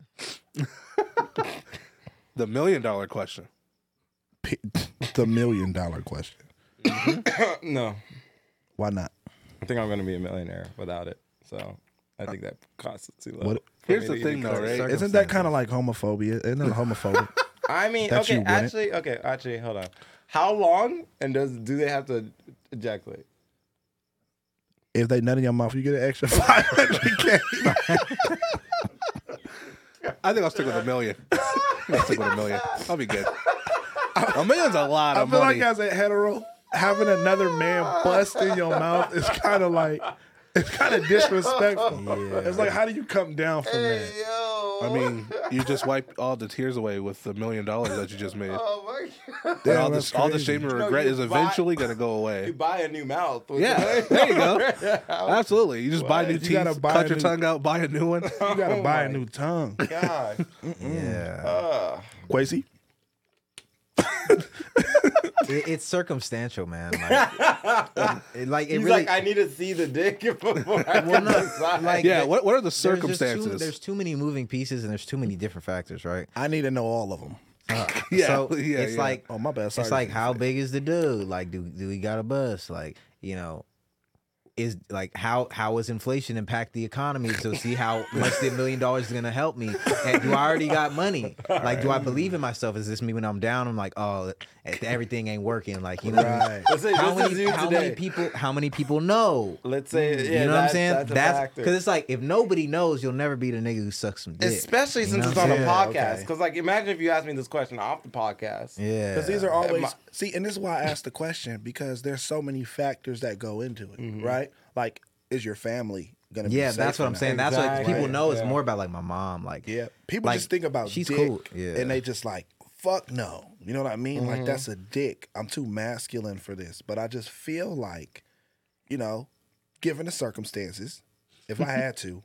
The $1 million question. The $1 million question. No. Why not? I think I'm going to be a millionaire without it. So I think that costs too low. What- for Here's me the to thing, even though, consider. right? Isn't that kind of like homophobia? Isn't that homophobic? I mean, That you okay, wouldn't? actually, hold on. How long and do they have to ejaculate? If they nut in your mouth, you get an extra 500K. I think I'll stick with $1 million. I'll stick with $1 million. I'll be good. $1 million's a lot I of feel money. like as a hetero, having another man bust in your mouth is kind of like, it's kind of disrespectful. Yeah. It's like, how do you come down from that? I mean, you just wipe all the tears away with the $1 million that you just made. Oh my God. And Damn, all that's the crazy. shame and No, regret you is buy- eventually going to go You away. buy a new mouth. with Yeah, the- there you go. Absolutely. You just buy new You teeth, gotta buy cut a your new- tongue out, buy a new one. You gotta Oh buy a my new tongue. God. Yeah. Quasi? It's circumstantial, man. Like, it He's really. like, I need to see the dick before I well, can no, decide. like, Yeah, what are the there's just circumstances? there's too many moving pieces and there's too many different factors, right? I need to know all of them. Yeah, So yeah, it's yeah. like, Oh, my bad. Sorry. it's like, how big is the dude? Like, do we got a bus? Like, you know, is like how is inflation impact the economy? So see how much the $1 million is gonna help me. And do I already got money? Like, do I believe in myself? Is this me when I'm down? I'm like, oh, everything ain't working. Like, you know, Right. Let's say how this is you many today. how many people know? Let's say, yeah, You know what I'm that's- saying? That's a That's factor. because it's like if nobody knows, you'll never be the nigga who sucks some dick. Especially You since know it's what on I'm a saying? podcast. Okay. Because, like, imagine if you asked me this question off the podcast. Yeah, Because these are always my- see, and this is why I asked the question, because there's so many factors that go into it, right? Like, is your family gonna be yeah. safe That's what or I'm not? saying. That's what Exactly. people know. It's Yeah. more about like my mom. Like, Yeah, people Like, just think about she's dick, cool. Yeah. and they just like, fuck no. You know what I mean? Mm-hmm. Like, that's a dick. I'm too masculine for this. But I just feel like, you know, given the circumstances, if I had to,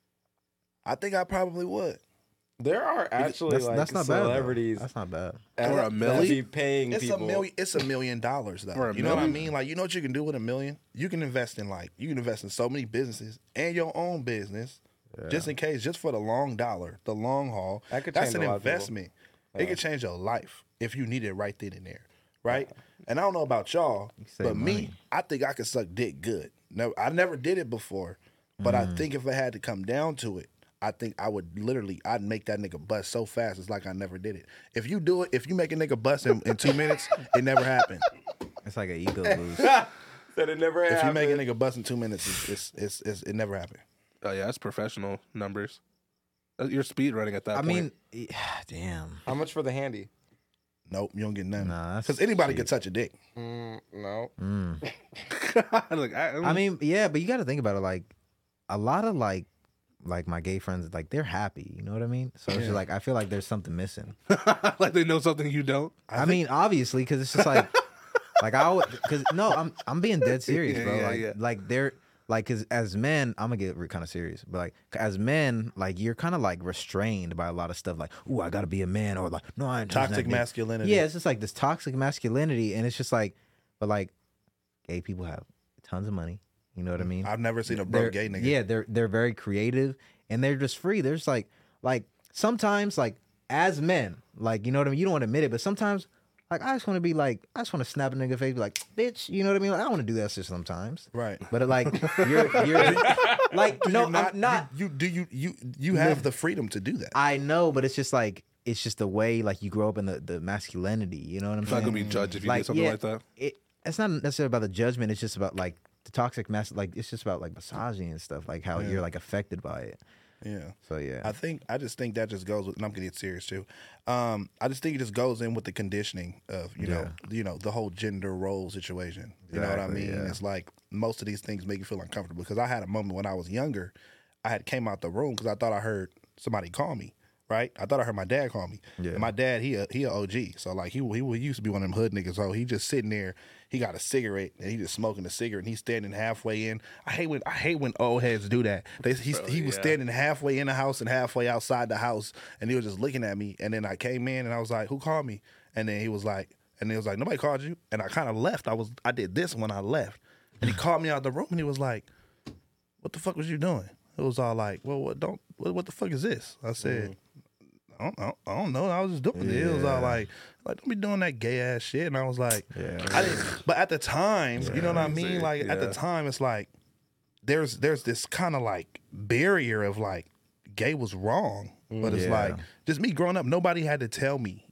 I think I probably would. There are actually, like, that's not bad. though. celebrities That's not bad. Or a that milli? be paying It's people. It's $1 million though. Or a You know what I million? mean? Like, you know what you can do with $1 million? You can invest in so many businesses and your own business, just in case, just for the long dollar, the long haul. That could That's change an a lot of people. investment. It could change your life if you need it right then and there, right? And I don't know about y'all, save but me, money. I think I could suck dick good. No, I never did it before, but I think if it had to come down to it, I think I would I'd make that nigga bust so fast. It's like I never did it. If you do it, if you make a nigga bust in 2 minutes, it never happened. It's like an ego boost. Said it never If you happened. make a nigga bust in 2 minutes, it never happened. Oh yeah, that's professional numbers. You're speed running at that I point. mean, damn. How much for the handy? Nope, you don't get nothing. Nah, that's Because anybody cheap. can touch a dick. No. Like, I mean, yeah, but you got to think about it. Like, a lot of like my gay friends, like they're happy. You know what I mean? So it's just like I feel like there's something missing. like they know something you don't. I mean, obviously, because it's just like Like because no, I'm being dead serious, bro. Yeah. Like they're like, cause as men, I'm gonna get kind of serious, but like as men, like you're kind of like restrained by a lot of stuff. Like, ooh, I gotta be a man, or like, no, I ain't Toxic masculinity. Yeah, it's just like this toxic masculinity, and it's just like, but like, gay people have tons of money. You know what I mean? I've never seen a broke gay nigga. Yeah, they're very creative, and they're just free. There's like sometimes like as men, like you know what I mean. You don't want to admit it, but sometimes. Like I just want to be like, I just want to snap a nigga face, be like, bitch, you know what I mean? Like, I want to do that shit sometimes, Right. But like, you're like, no, I'm not. You have the freedom to do that. I know, but it's just like, it's just the way like you grow up in the masculinity. You know what I'm It's not saying? gonna be judged if you do something like that. It's not necessarily about the judgment. It's just about like the toxic like it's just about like misogyny and stuff, like how you're like affected by it. Yeah. So yeah, I just think that just goes with, and I'm gonna get serious too. I just think it just goes in with the conditioning of you know the whole gender role situation. You know what I mean? yeah. It's like most of these things make you feel uncomfortable because I had a moment when I was younger, I had came out the room because I thought I heard somebody call me. Right, I thought I heard my dad call me. Yeah. And my dad, he a OG, so like he used to be one of them hood niggas. So he just sitting there, he got a cigarette and he just smoking a cigarette and he's standing halfway in. I hate when old heads do that. He was standing halfway in the house and halfway outside the house, and he was just looking at me. And then I came in and I was like, "Who called me?" And then he was like, "Nobody called you." And I kind of left. I did this when I left, and he called me out the room and he was like, "What the fuck was you doing?" It was all like, "Well, what the fuck is this?" I said. I don't know. I was just doing it. It was all like, don't be doing that gay ass shit. And I was like, I didn't. But at the time, you know what I mean? Like at the time, it's like there's this kind of like barrier of like gay was wrong, but it's like just me growing up. Nobody had to tell me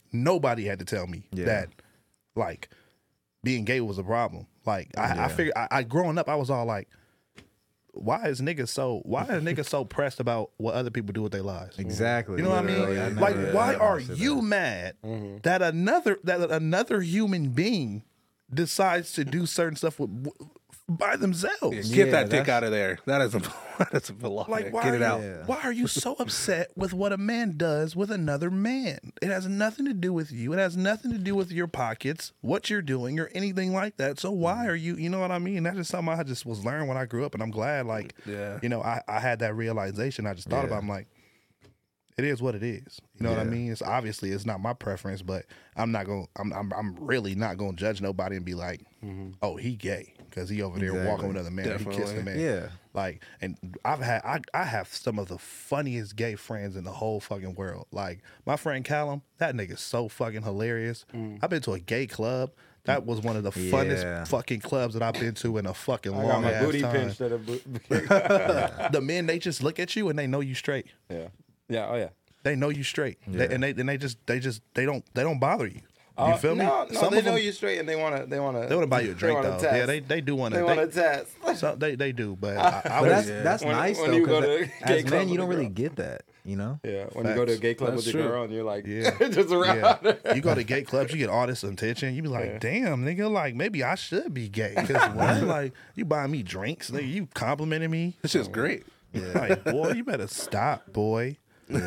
that like being gay was a problem. Like I figured, I growing up, I was all like. Why is niggas so pressed about what other people do with their lives? exactly. You know what I mean? Like, why are you mad that another human being decides to do certain stuff by themselves? Get that dick out of there. That's a belong. Like, get it out. Why are you so upset with what a man does with another man? It has nothing to do with you. It has nothing to do with your pockets, what you're doing, or anything like that. So why are you know what I mean? That's just something I just was learning when I grew up, and I'm glad, like, you know, I had that realization. I just thought about it. I'm like, it is what it is. You know what I mean? It's obviously it's not my preference, but I'm really not gonna judge nobody and be like, oh, he gay because he over there walking with another man, Definitely. he kissing a man. Yeah. Like, and I have some of the funniest gay friends in the whole fucking world. Like my friend Callum, that nigga's so fucking hilarious. I've been to a gay club. That was one of the funnest fucking clubs that I've been to in a fucking long ass booty time. pinched at a The men, they just look at you and they know you straight. Yeah. Oh yeah. They know you straight. They don't bother you. You feel me? No, Some they of know them, you straight, and they want to they want to buy you a drink though. Yeah, they do want to. They want to test. So they do, but That's nice when though. you go 'cause to a gay as club men, with you a don't really girl. get that. You know? Yeah, when you go to a gay club That's with your true. girl and you're like, Yeah. just around. yeah, you go to gay clubs, you get all this attention. You be like, damn, nigga, like maybe I should be gay because like you buying me drinks, nigga, you complimenting me. This shit's great. Like, boy, you better stop, boy.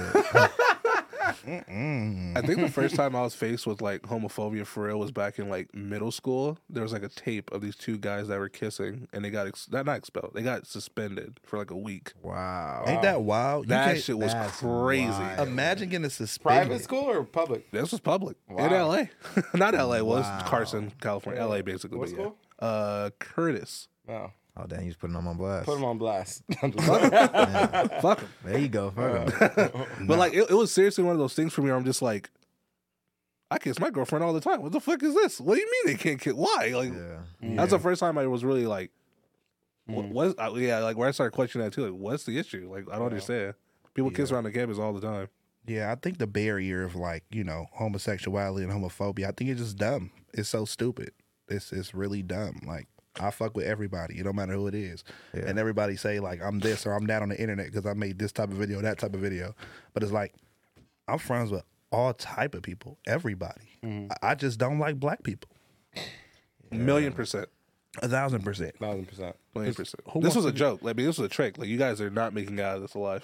I think the first time I was faced with like homophobia for real was back in like middle school. There was like a tape of these two guys that were kissing, and they got not expelled. They got suspended for like a week. Wow. Ain't that wild? You That can't- shit was that's crazy. wild. Imagine getting suspended. Private school or public? This was public in Wow. LA, not LA. Well, it's Carson, California, LA, basically. What but yeah. Curtis. Wow. Oh, damn, you just putting them on blast. Put them on blast. Fuck him. There you go. Fuck 'em. But like, it was seriously one of those things for me where I'm just like, I kiss my girlfriend all the time. What the fuck is this? What do you mean they can't kiss? Why? Like, that's the first time I was really like, like where I started questioning that too. Like, what's the issue? Like, I don't understand. People kiss around the campus all the time. Yeah, I think the barrier of like, you know, homosexuality and homophobia, I think it's just dumb. It's so stupid. It's really dumb. Like, I fuck with everybody. It don't matter who it is. And everybody say like, I'm this or I'm that on the internet because I made this type of video, that type of video. But it's like, I'm friends with all type of people, everybody. I just don't like black people. 1,000,000%. 1,000%. 1,000%. 1,000,000%. This was a joke. Like, I mean, this was a trick. Like, you guys are not making it out of this alive.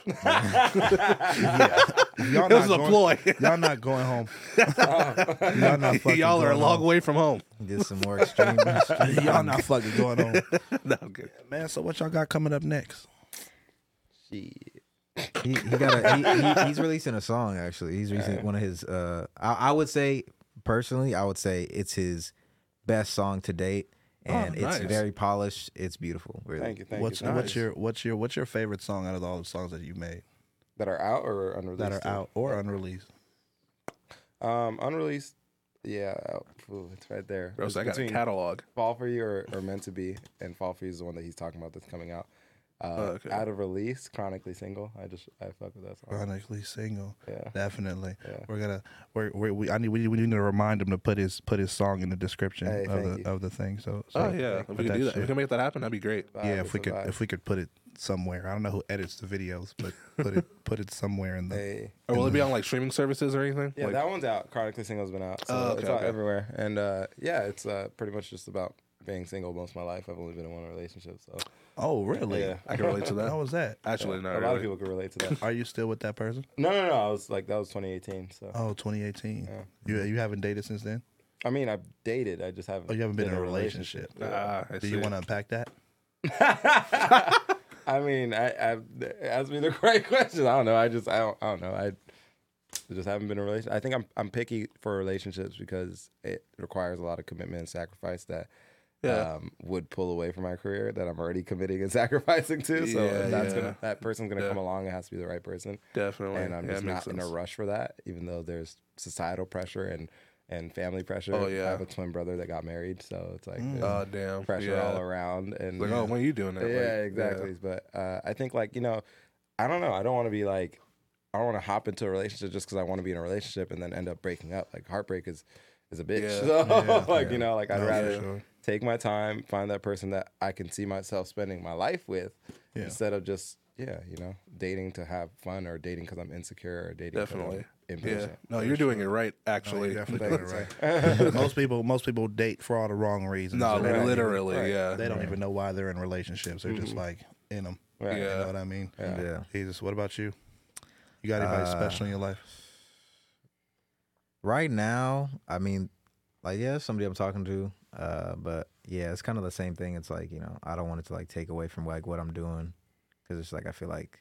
Y'all It was a ploy. Y'all not going home. Y'all not fucking Y'all are a going long home. way from home. Did some more extreme. Y'all not fucking going on. No, I'm good. Man, so what y'all got coming up next? Shit. He's releasing a song actually. He's releasing one of his. I would say personally, I would say it's his best song to date, and nice. it's very polished. It's beautiful. Really. Thank you. What's your favorite song out of all the songs that you made That are out or unreleased? that are out or unreleased? Unreleased. Yeah, ooh, it's right there. Bro, It's so I got a between catalog. Fall For You or Meant to Be, and Fall For You is the one that he's talking about that's coming out. Okay. Out of release, Chronically Single. I fuck with that song. Chronically Single. Yeah. Definitely. Yeah. We need to remind him to put his song in the description Hey, thank you. of the thing. So Oh yeah, if put we could that do that, if shit. we can make that happen, that'd be great. Yeah, It's a vibe. if we could put it somewhere. I don't know who edits the videos, but put it somewhere in the. Hey. Or will it be on like streaming services or anything? Yeah, Like, that one's out. Chronically Single's been out. So Oh, okay, it's out okay. everywhere. And yeah, it's pretty much just about being single most of my life. I've only been in one relationship. So Oh, really? yeah. I can relate to that. How was that? Actually, a not lot really. of people can relate to that. Are you still with that person? No. I was like, that was 2018. So Oh, 2018. Yeah. You haven't dated since then? I mean, I've dated. I just haven't. Oh, you haven't been in a relationship. Ah, I Do you see. want to unpack that? I mean, I asked me the right question. I don't know. I don't know. I just haven't been in a relationship. I think I'm picky for relationships because it requires a lot of commitment and sacrifice that Yeah. would pull away from my career that I'm already committing and sacrificing to. So Yeah, if that's yeah. that person's gonna Yeah. come along. It has to be the right person. Definitely. And I'm Yeah, just it makes not in a sense. rush for that, even though there's societal pressure and family pressure. Oh, yeah. I have a twin brother that got married, so it's like there's Oh damn. pressure yeah. all around. And Like, oh, when are you doing that? yeah, Like, exactly. But I think like, I don't know. I don't want to be like, I don't want to hop into a relationship just because I want to be in a relationship and then end up breaking up. Like heartbreak is a bitch. Yeah. So like, like I'd No, for rather sure. take my time, find that person that I can see myself spending my life with instead of just, dating to have fun or dating because I'm insecure or dating Definitely. because I'm Yeah. impatient. No, you're doing it right. Actually. You're definitely doing it right. most people date for all the wrong reasons. No, So they don't literally. Right. Yeah. They don't even know why they're in relationships. They're just like in them. Right. You Yeah. know what I mean? Yeah. Jesus, what about you? You got anybody special in your life? Right now, I mean, like somebody I'm talking to, but yeah, it's kind of the same thing. It's like I don't want it to like take away from like what I'm doing, because it's like I feel like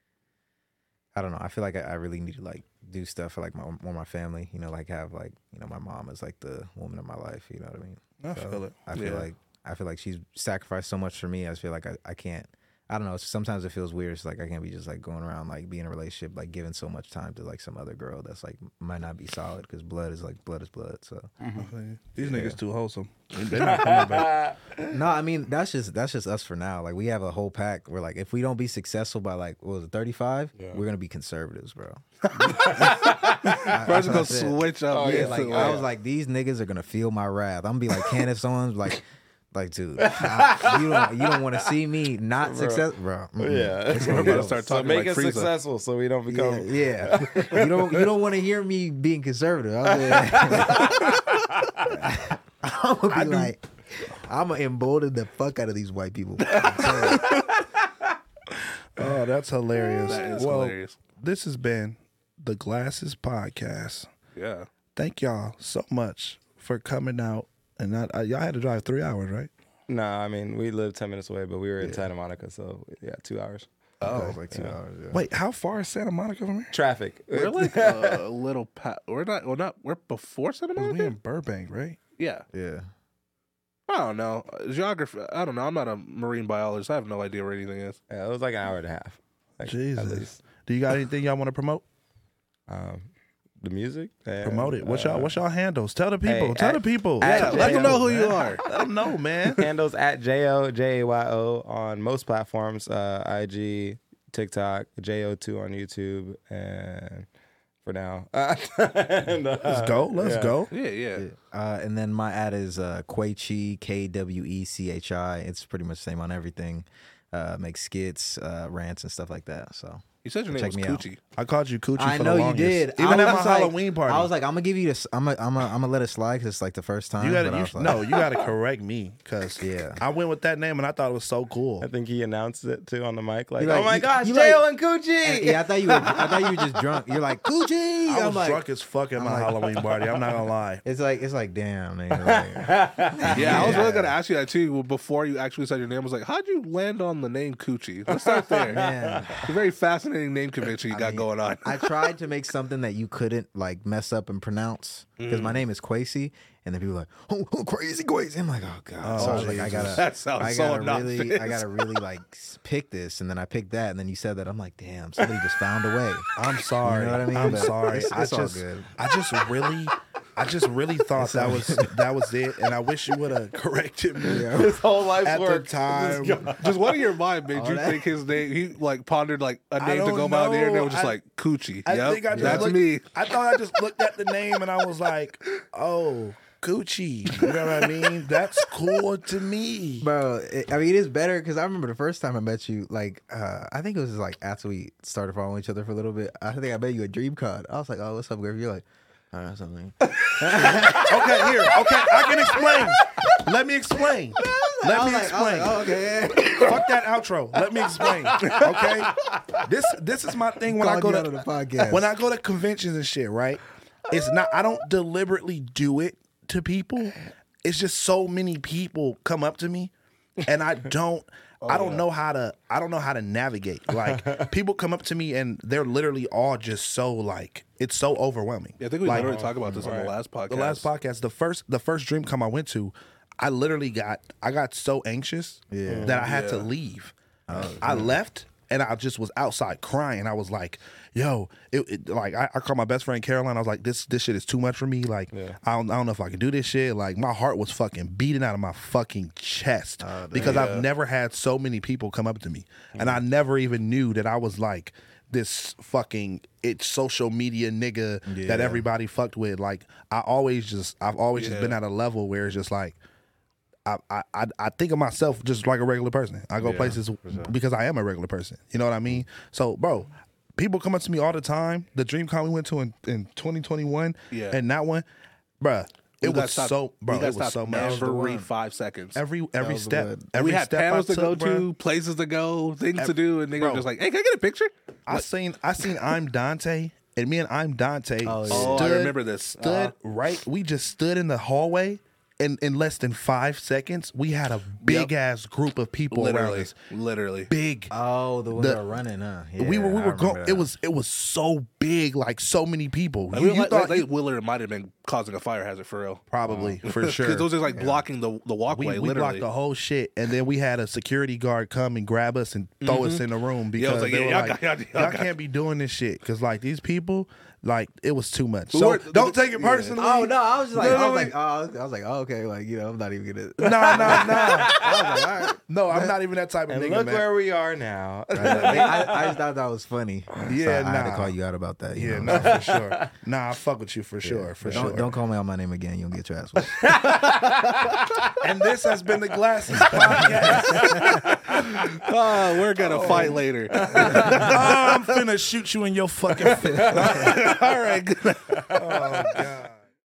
I don't know. I feel like I really need to like do stuff for like my family. Like have like my mom is like the woman of my life. You know what I mean? I feel it. I feel like she's sacrificed so much for me. I feel like I can't. I don't know. Sometimes it feels weird. It's like I can't be just like going around like being in a relationship, like giving so much time to like some other girl that's like might not be solid, because blood is blood. So These niggas too wholesome. They're not coming back. no, I mean that's just us for now. Like we have a whole pack. We're like, if we don't be successful by like 35, we're gonna be conservatives, bro. First, gonna switch up. Yeah, like instantly. I was like, these niggas are gonna feel my wrath. I'm gonna be like Candace Owens, like, dude, you don't want to see me not successful, bro. Yeah. We're about to start So talking make like us Frieza. successful so we don't become. Yeah. You don't want to hear me being conservative. I'm gonna be like, I'm gonna embolden the fuck out of these white people. Oh, that's hilarious. That is well, hilarious. This has been the Glasses Podcast. Yeah. Thank y'all so much for coming out. And y'all had to drive 3 hours, right? Nah, I mean, we live 10 minutes away, but we were in Santa Monica, so 2 hours. Oh, like 2 hours. Yeah. Wait, how far is Santa Monica from here? Traffic. We're like a little. We're not. We're before Santa We Monica. in Burbank, right? Yeah. Yeah. I don't know. Geography. I don't know. I'm not a marine biologist. I have no idea where anything is. Yeah, it was like an hour and a half. Like, at Jesus. least. Do you got anything y'all want to promote? The music. And, Promote it. What's y'all handles? Tell the people. Hey, Tell the people. at Let them know who man. you are. Let them know, man. handles at JAYO on most platforms, IG, TikTok, JO2 on YouTube, and for now. Let's go. Let's go. Yeah. And then my ad is Kweichi, KWECHI. It's pretty much the same on everything. Make skits, rants, and stuff like that. So You said your name was Check me out. Coochie. I called you Coochie I for know the you longest. did. Even I at my was like- Halloween party. I was like, I'm gonna give you this. I'm gonna let it slide because it's like the first time. you but I gotta, was like, no, you gotta correct me because Yeah. I went with that name and I thought it was so cool. I think he announced it too on the mic, like, You like- "Oh my you- gosh, you J.O. like- and Coochie." Yeah, I thought you were just drunk. You're like Coochie. I I'm was like, drunk as fuck at my Halloween party. I'm not gonna lie. It's like damn, nigga. Like, Yeah, I was really gonna ask you that too before you actually said your name. I was like, how'd you land on the name Coochie? Let's start there. Man. It's a very fascinating name convention you got going on. I tried to make something that you couldn't like mess up and pronounce because my name is Quasi, and then people are like, oh, crazy Quasi. I'm like, oh god. So I was like, I gotta, That sounds I so gotta not really, fit. I gotta really like pick this, and then I picked that, and then you said that. I'm like, damn, somebody just found a way. I'm sorry. You know what I mean? I'm But sorry. it's all good. I just really thought that was it, and I wish you would have corrected me His whole life's at the work. time. Just what in your mind made All you that? think his name? He like pondered like a I name to don't go out there, and they know. were just I- like Coochie. I Yep, think I just that's looked, me. I thought I just looked at the name and I was like, oh, Coochie. You know what I mean? That's cool to me. Bro, I mean, it is better because I remember the first time I met you, like, I think it was just like after we started following each other for a little bit. I think I met you at DreamCon. I was like, oh, what's up, girl? You're like, something. Okay, here. Okay, I can explain. Let me explain. Let me explain. oh, okay. Fuck that outro. Let me explain. Okay? This is my thing when I go Calling you out to on the podcast. when I go to conventions and shit, right? It's not I don't deliberately do it to people. It's just so many people come up to me and I don't know how to navigate. Like people come up to me and they're literally all just so like it's so overwhelming. Yeah, I think we like, literally talked about this on the last podcast. the last podcast, the first DreamCon I went to, I literally got so anxious that I had to leave. I left and I just was outside crying. I was like, yo, like I called my best friend Caroline. I was like, this shit is too much for me. Like I don't know if I can do this shit. Like my heart was fucking beating out of my fucking chest because I've never had so many people come up to me, and I never even knew that I was like this fucking social media nigga that everybody fucked with. Like I've always just been at a level where it's just like I think of myself just like a regular person. I go places because I am a regular person. You know what I mean? So, bro, people come up to me all the time. The DreamCon we went to in 2021 and that one, bruh, it was so much. every 5 seconds. Every step. Every We had step panels I to go took, bruh. to, places to go, things to do, and niggas bro. were just like, "Hey, can I get a picture?" I seen I'm Dante, and me and I'm Dante Oh, I remember this. stood right. We just stood in the hallway. In less than 5 seconds, we had a big ass group of people around us. Literally. Big. Oh, the ones that are running, huh? Yeah, we I were remember going. that. It was so big, like so many people. Like, You thought Willard might have been causing a fire hazard for real. probably for sure. Because those are like blocking the walkway. we literally. blocked the whole shit, and then we had a security guard come and grab us and throw us in the room because like, they yeah, were y'all like, got- y'all got- can't be doing this shit because like these people, like it was too much. Who So were- don't take it personally. Oh no, I was just like, No, I no, was like, I was like, oh, okay, like I'm not even gonna. No. I was like, all right. No, I'm not even that type of And nigga, look man. where we are now. I just thought that was funny. Yeah, so I had to nah. call you out about that. You Yeah, know? no, for sure. Nah, I fuck with you for sure, for sure. Don't call me out my name again. You'll get your ass whipped. And this has been the Glasses Podcast. Oh, we're gonna fight later. I'm finna shoot you in your fucking face. All right. Good night. Oh, God.